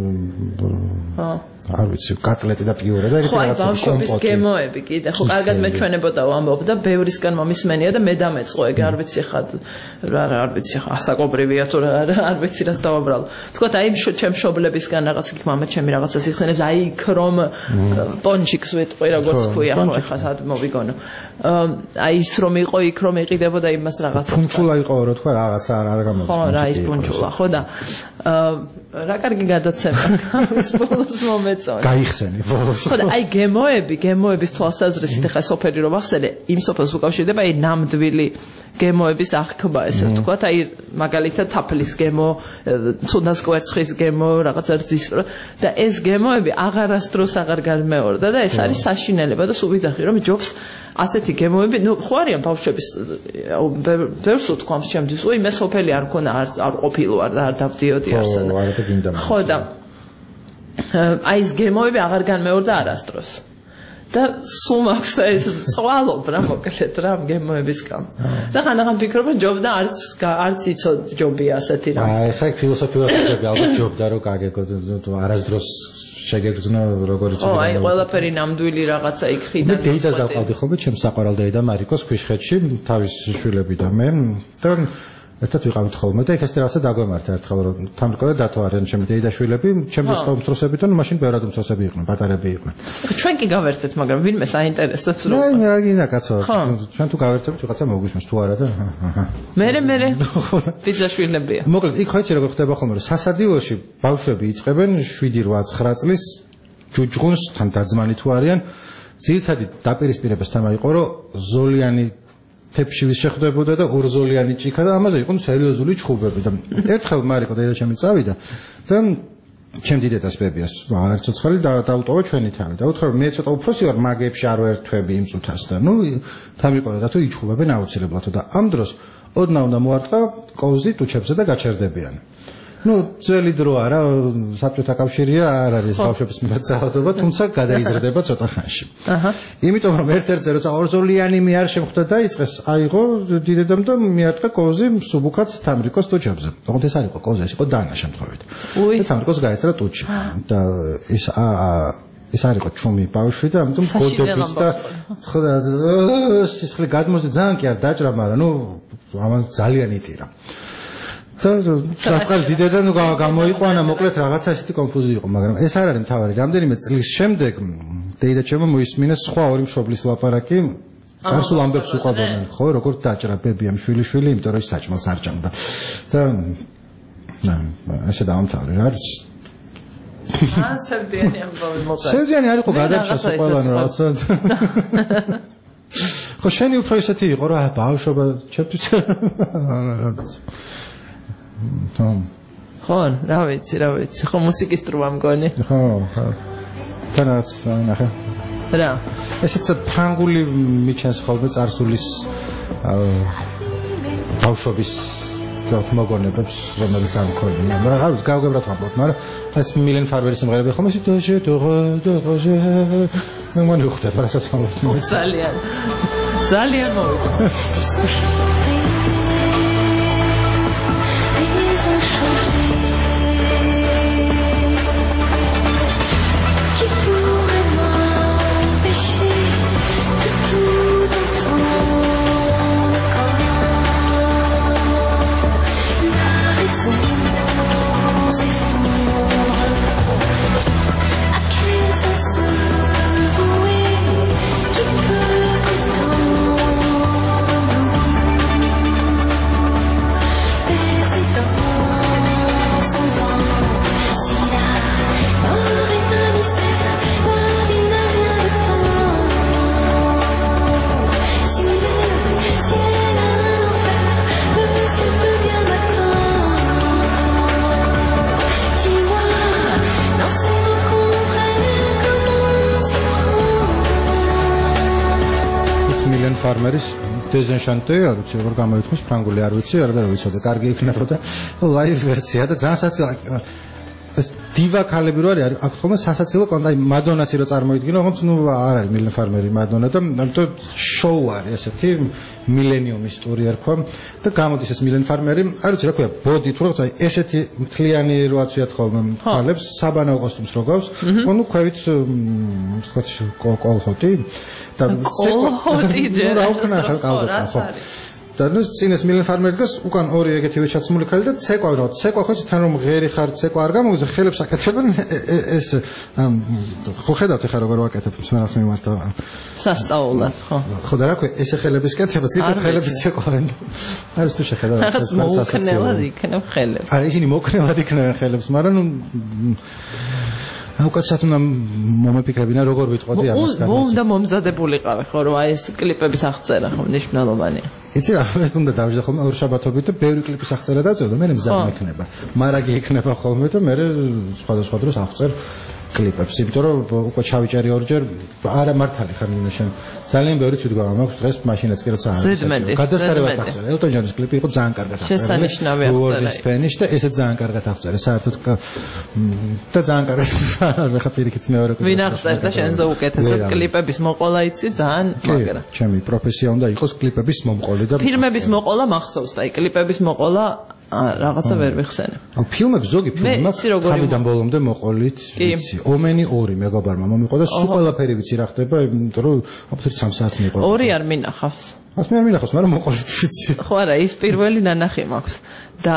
ხო არ ვიცი, კატლეტი და პიურე და ეგეთი რაღაცა კომპოტი. ხო, გემოები კიდე, ხო, კარგად მეჩვენებოდა ამბობ და ბევრისგან მომისმენია და მე დამეწყო, ეგ არ ვიცი ხა რა არ ვიცი ხა ასაკობრივია თუ რა არ ვიცი რას დავაბრალო. თქვათ აი ჩემ მშობლებისგან რაღაც იქ მამა ჩემი რაღაცას იხსენებს, აი იქ რომ პონჩიკს ვეტყვი როგორც ქვია, ხო, ეხა სად მოვიგონო. აი ის რომ იყო იქ რომ ეყიდებოდა იმას რაღაცა. პუნჩულა იყო რო თქვა რაღაცა არ გამოდის. ხო, რა ის პუნჩულა, ხო და რა კარგი გადაცემა. ის ბოლოს მომეწონა. გაიხსენი ბოლოს. ხო და აი გემოები, გემოების თვალსაზრისით ახლა სოფელი რომ ახსენე, იმ სოფელს უკავშირდება აი ნამდვილი გემოების აღქმა, ესე ვთქვათ, აი მაგალითად თაფლის გემო, ცუდნას კვერცხის გემო, რაღაცა რძის და ეს გემოები აღარასდროს აღარ გამეორდა და ეს არის საშინელება და სულ ვიძახი რომ ჯობს ასეთი ესეთი გემოები, ნუ ხო არიან ბავშვების ბევრს უთქვამს ჩემთვის, ой, მე სოფელი არ მქონა, არ არ ყოფილვარ და არ დავდიოდი არსად. ხო და აი ეს გემოები აღარ განმეორდა არასდროს. და სულ მაქვს ეს წვალობ რა მოკლედ რა გემოებისგან. და ხანდახან ვფიქრობ, ჯობდა არც არც იცოდ ჯობია ასეთი რა. აი ხა ფილოსოფიურად ხდება ალბათ ჯობდა რომ გაგეგოთ არასდროს შეგეგრძნო როგორ იცოდი. ო აი ყველაფერი ნამდვილი რაღაცა იქ ხიდან. მე დეიდას დავყავდი ხოლმე ჩემს საყვარელ დეიდა მარიკოს ქვიშხეთში თავის შვილები და მე და ერთად ვიყავით ხოლმე და იქ ეს რაღაცა დაგვემართა ერთხელ რომ თამრიკო და დათო არიან ჩემი დეიდაშვილები ჩემს უმცროსები და მაშინ ბევრად უმცროსები იყვნენ პატარები იყვნენ. ჩვენ კი გავერთეთ მაგრამ ვინმე საინტერესებს რომ მე მე რა გინდა კაცო ჩვენ თუ გავერთებით ვიღაცა მოგვისმენს თუ არა და მერე მერე ბიძაშვილებია. მოკლედ იქ ხო იცი როგორ ხდება ხოლმე რომ სასადილოში ბავშვები იწყებენ შვიდი რვა ცხრა წლის ჯუჯღუნს თან დაძმანი თუ არიან ძირითადი დაპირისპირებას თამა იყო რომ ზოლიანი თეფშივის შეხვდებოდა და ორზოლიანი ჭიქა და ამაზე იყო სერიოზული ჩხუბები და ერთხელ მარიკო და ჩემი წავიდა და ჩემ დიდედას ბებიას აღარ ცოცხალი და დაუტოვა ჩვენი თავი და უთხრა მე ცოტა უფროსი ვარ მაგებში არ ვერთვები იმ წუთას და ნუ თამრიკო და თუ იჩხუბებენ აუცილებლად და ამ დროს ოდნა უნდა მოარტყა კოვზი ტუჩებზე და გაჩერდებიან. ნუ ძველი დრო არა საბჭოთა კავშირია არ არის ბავშვების მიმართ ძალადობა თუმცა გადაიზრდება ცოტა ხანში. აჰა. იმიტომ რომ ერთ-ერთზე როცა ორზოლიანი მე არ შემხვდა დაიწყეს აიღო დიდედამ და მიარტყა კოვზი სუბუქად თამრიკოს ტუჩებზე. თუმცა ეს არ იყო კოვზი ეს იყო დანა შემთხვევით. და თამრიკოს გაეცრა ტუჩი და ის ეს არ იყო ჩუმი ბავშვი და ამიტომ გოდებს და ხოდა სისხლი გადმოსდა ძალიან კი არ დაჭრა მაგრამ ნუ ამან ძალიან იტირა. და საწყალ დიდედა ნუ გამოიყვანა მოკლედ რაღაცა ისეთი კონფუზი იყო მაგრამ ეს არ არის მთავარი რამდენიმე წლის შემდეგ დეიდა ჩემო მოისმინეს სხვა ორი მშობლის ლაპარაკი წარსულ ამბებს უყვებოდნენ ხო როგორ დაჭრა ბებიამ შვილიშვილი იმიტომ რომ ის საჭმელს არ ჭამდა და ესე დაამთავრე რა არის ან სევდიანი ამბავი მოკლედ სევდიანი არ იყო გადარჩა ყველანი რაღაცა ხო შენი უფრო ისეთი იყო რა ბავშვობა ჩემთვის ხო, რა ვიცი, რა ვიცი, ხო მუსიკის ტრუა მგონი. ხო, ხო. თანაც ნახე. რა. ესეც ფრანგული მიჩენს ხოლმე წარსულის ბავშვობის მოგონებებს, რომელიც არ მქონია. მაგრამ რა ვიცი, გავგებრათ ვამბობ, მაგრამ ეს მილენ ფარვერის სიმღერები ხომ ისე დოჟე, დოჟე. მე მგონი უხდება, რასაც ვამბობ. ძალიან. ძალიან მოვიდა. ფარმერის დეზენშანტე არ ვიცი როგორ გამოითქმის ფრანგული არ ვიცი არა და რა ვიცოდა კარგი იქნებოდა ლაივ ვერსია და ძალიან საცილო ეს დივა ქალები რო არის აქ თქმა სასაცილო კონდა მადონასი რო წარმოიდგინო ხომ ნუ არ არის მილენ ფარმერი მადონა და ამიტომ შოუ არის ესეთი მილენიუმის ტური ერქვა და გამოდის ეს მილენ ფარმერი არ ვიცი რა ქვია ბოდი თუ რაღაცა ესეთი მთლიანი რო აწვიათ ხოლმე თვალებს საბანაო კოსტუმს რო გავს ნუ ქვევით თქვა კოლხოტი და კოლხოტი ჯერ რა უკნა ხალხა ხო და ნუ წინეს მილენ ფარმერი დგას უკან ორი ეგეთივე ჩაცმული ხალი და ცეკვა რო ცეკვა ხო თან რომ ღერი ხარ ცეკვა არ გამოგზა ხელებს აკეთებენ ეს ხო ხედავთ ხა როგორ ვაკეთებ მსმენელს მიმართა სასწაულად ხო ხო და რა ქვია ესე ხელების კეთება ციხე ხელები ცეკვავენ არის თუ შეხედავ ეს მოკნელად იქნებ ხელებს არა ისინი მოკნელად იქნებენ ხელებს მაგრამ ნუ აუკაცად უნდა მომეფიქრებინა როგორ ვიტყოდი ამას განმეორდა უნდა მომზადებულიყავი ხო რომ აი ეს კლიპების აღწერა ხო მნიშვნელოვანია იცი რა მე უნდა დავждა ხოლმე ორ შაბათობით და ბევრი კლიპის აღწერა დავწერო და მე მზად მექნება მარაგი იქნება ხოლმე და მე სხვადასხვა დროს აღწერ კლიპებს, იმიტომ რომ უკვე ჩავიჭერი ორჯერ, არა მართალი ხარ მინდა შენ. ძალიან ბევრი თვითგავ მაქვს დღეს მაშინაც კი როცა არის. გადასარევად აღწერე. ელტონ ჯონის კლიპი იყო ძალიან კარგად აღწერილი. შესანიშნავი აღწერა. სპენიშ და ესეც ძალიან კარგად აღწერე. საერთოდ და ძალიან კარგად მე ხა პირიქით მეორე კლიპი. ვინ აღწერდა შენზე უკეთესად კლიპების მოყოლა იცი ძალიან მაგრა. ჩემი პროფესია უნდა იყოს კლიპების მომყოლი და ფილმების მოყოლა მახსოვს და კლიპების მოყოლა რაღაცა ვერ ვიხსენებ. აუ ფილმები ზოგი ფილმი მაქვს თავიდან ბოლომდე მოყოლით ვიცი. ომენი ორი მეგობარმა მომიყო და სულ ყველაფერი ვიცი რა ხდება, იმიტომ რომ აბსოლუტურად სამ საათს მიყვება. ორი არ მინახავს. ას მე არ მინახავს, მაგრამ მოყოლით ვიცი. ხო არა, ის პირველი ნანახი მაქვს და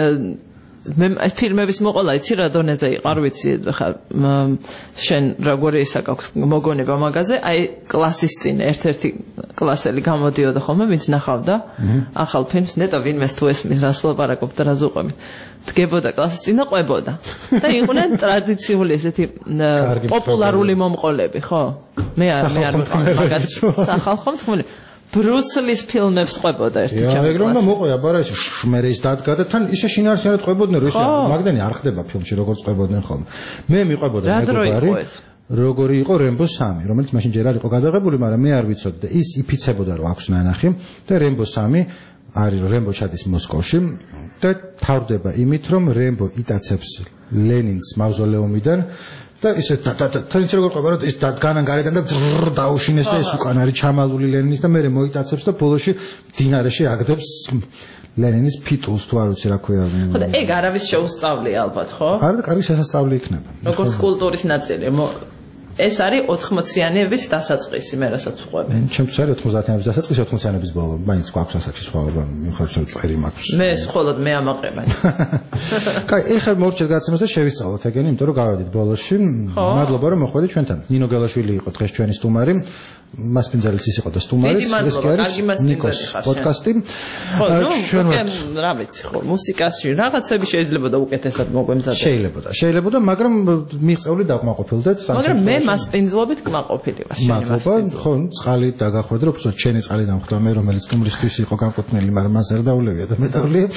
მე ფილმების მოყოლა იცი რა დონეზე იყარ ვიცი ხა შენ როგორი ისა გაქვს მოგონება მაგაზე აი კლასის წინ ერთ-ერთი კლასელი გამოდიოდა ხოლმე ვინც ნახავდა ახალ ფილმს ნეტო ვინმეს თუ ესმის რას ვლაპარაკობ და რას უყვებით დგებოდა კლასის წინ და ყვებოდა და იყვნენ ტრადიციული ესეთი პოპულარული მომყოლები ხო მე არ მე არ მაგას სახალხო მთქმელი ბრუსლის ფილმებს ყვებოდა ერთი ჯერ. ეგ რომ მოყვია ბარაში მე ის დადგა და თან ისე შინაარსიანად ყვებოდნენ რომ ისე მაგდენი არ ხდება ფილმში როგორც ყვებოდნენ ხოლმე. მე მიყვებოდა მეგობარი როგორი იყო რემბო სამი, რომელიც მაშინ ჯერ არ იყო გადაღებული, მაგრამ მე არ ვიცოდი და ის იფიცებოდა რომ აქვს ნანახი და რემბო სამი არის რომ რემბო ჩადის მოსკოვში და თავდება იმით რომ რემბო იტაცებს ლენინს მავზოლეუმიდან და ისე თან ისე როგორ ყვება რომ ის განან გარედან და დაუშინეს და ეს უკან არის ჩამალული ლენინის და მე მოიტაცებს და ბოლოში დინარეში აგდებს ლენინის ფიტულს თუ არ ვიცი რა ქვია. ხო და ეგ არავის შეუსწავლია ალბათ ხო? არა, კარგი შესასწავლი იქნება. როგორც კულტურის ნაწილი. ეს არის ოთხმოციანების დასაწყისი, მე რასაც ვყვები. ჩემთვის არის ოთხმოციანების დასაწყისი, ოთხმოციანების ბოლო. მაინც გვაქვს ასაკში სხვაობა, მიხედავთ რომ წვერი მაქვს. მე მხოლოდ მე ამაყრება. კაი, ეხლა მოვჭერ გაცემას და შევისწავლოთ ეგენი, იმიტომ რომ გავედით ბოლოში. მადლობა რომ მოხვედით ჩვენთან. ნინო გელაშვილი იყო დღეს ჩვენი სტუმარი. მასპინძელიც ის იყო და სტუმარი ეს კი არის ნიკოს პოდკასტი. ხო, ნუ რა ვიცი ხო, მუსიკაში რაღაცები შეიძლება და უკეთესად მოგვემზადა. შეიძლება, შეიძლება, მაგრამ მიღწეული დაკმაყოფილდეთ. მაგრამ მე მასპინძლობით კმაყოფილი ვარ შენი მასპინძლობით. ხო, წყალი დაგახვედრე, უბრალოდ შენი წყალი დამხვდა მე, რომელიც გმრისთვის იყო განკუთვნილი, მაგრამ მას არ დაულევია და მე დავლიებ.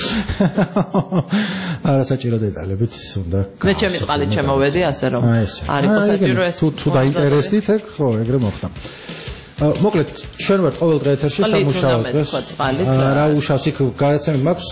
არასაჭირო დეტალებით უნდა. მე ჩემი წყალი ჩემოვედი, ასე რომ არ იყო საჭირო ეს. თუ დაინტერესდით, ეგ ხო, ეგრე მოხდა. მოკლედ ჩვენ ვართ ყოველ დღე ეთერში სამუშაო დღეს. რა უშავს იქ გადაცემები მაქვს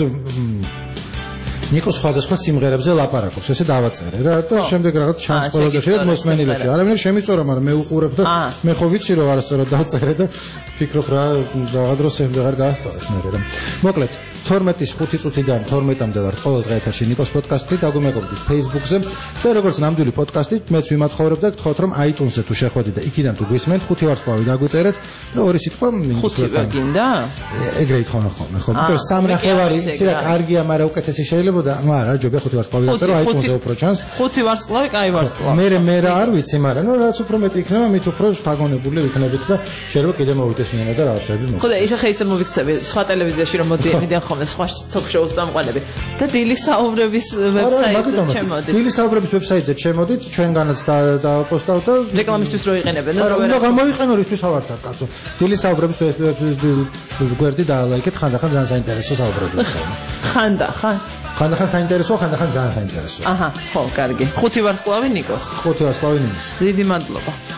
ნიკო სხვადასხვა სიმღერებზე ლაპარაკობს, ესე დავაწერე რა და შემდეგ რაღაც ჩანს ყველაფერი შეიძლება მოსმენილებში. არა მე შემიწორა, მაგრამ მე უყურებ და მე ხო ვიცი რომ არასწორად დავწერე და ფიქრობ რა რაღაც დროს ვეღარ გაასწორებს მე რა. მოკლედ თორმეტის ხუთი წუთიდან თორმეტამდე ვართ ყოველ დღე ეთერში ნიკოს პოდკასტი, დაგუმეგობრდით Facebook-ზე და როგორც ნამდვილი პოდკასტი მეც ვიმათხოვრებ და გთხოვთ რომ iTunes-ზე თუ შეხვედით და იქიდან თუ გვისმენთ ხუთი ვარსკვლავი დაგვიწერეთ და ორი სიტყვა ხუთი გინდა? ეგრე ითხოვნა ხოლმე ხო. იმიტომ სამ ნახევარი იცი რა კარგია, მაგრამ უკეთესი შეიძლება და ნუ არა ჯობია ხუთი ვარსკვლავი დაწერო iTunes-ზე უფრო ჩანს. ხუთი ვარსკვლავი, კაი ვარსკვლავი. მე მე რა არ ვიცი, მაგრამ ნუ რაც უფრო მეტი იქნება, მით უფრო შთაგონებული ვიქნებით და შეიძლება კიდე მოვიტესმენა და რაღაცები მოხდეს. ხო და ისე ხე ისე მოვიქცები სხვა ტელევიზიაში რომ მოდიან ხოლმე სხვა talk-show-ს წამყვანები და დილის საუბრების ვებსაიტზე ჩემოდით. დილის საუბრების ვებსაიტზე ჩემოდით, ჩვენგანაც დავაპოსტავ და რეკლამისთვის რო იყენებენ და რო ვერ. და გამოიყენო ისთვის ავართა კაცო. დილის საუბრების გვერდი დაალაიქეთ, ხანდახან ძალიან საინტერესო საუბრები ხდება. ხანდახან ხანდახან საინტერესო, ხანდახან ძალიან საინტერესო. აჰა, ხო, კარგი. ხუთი ვარსკვლავი ნიკოს. ხუთი ვარსკვლავი ნიკოს. დიდი მადლობა.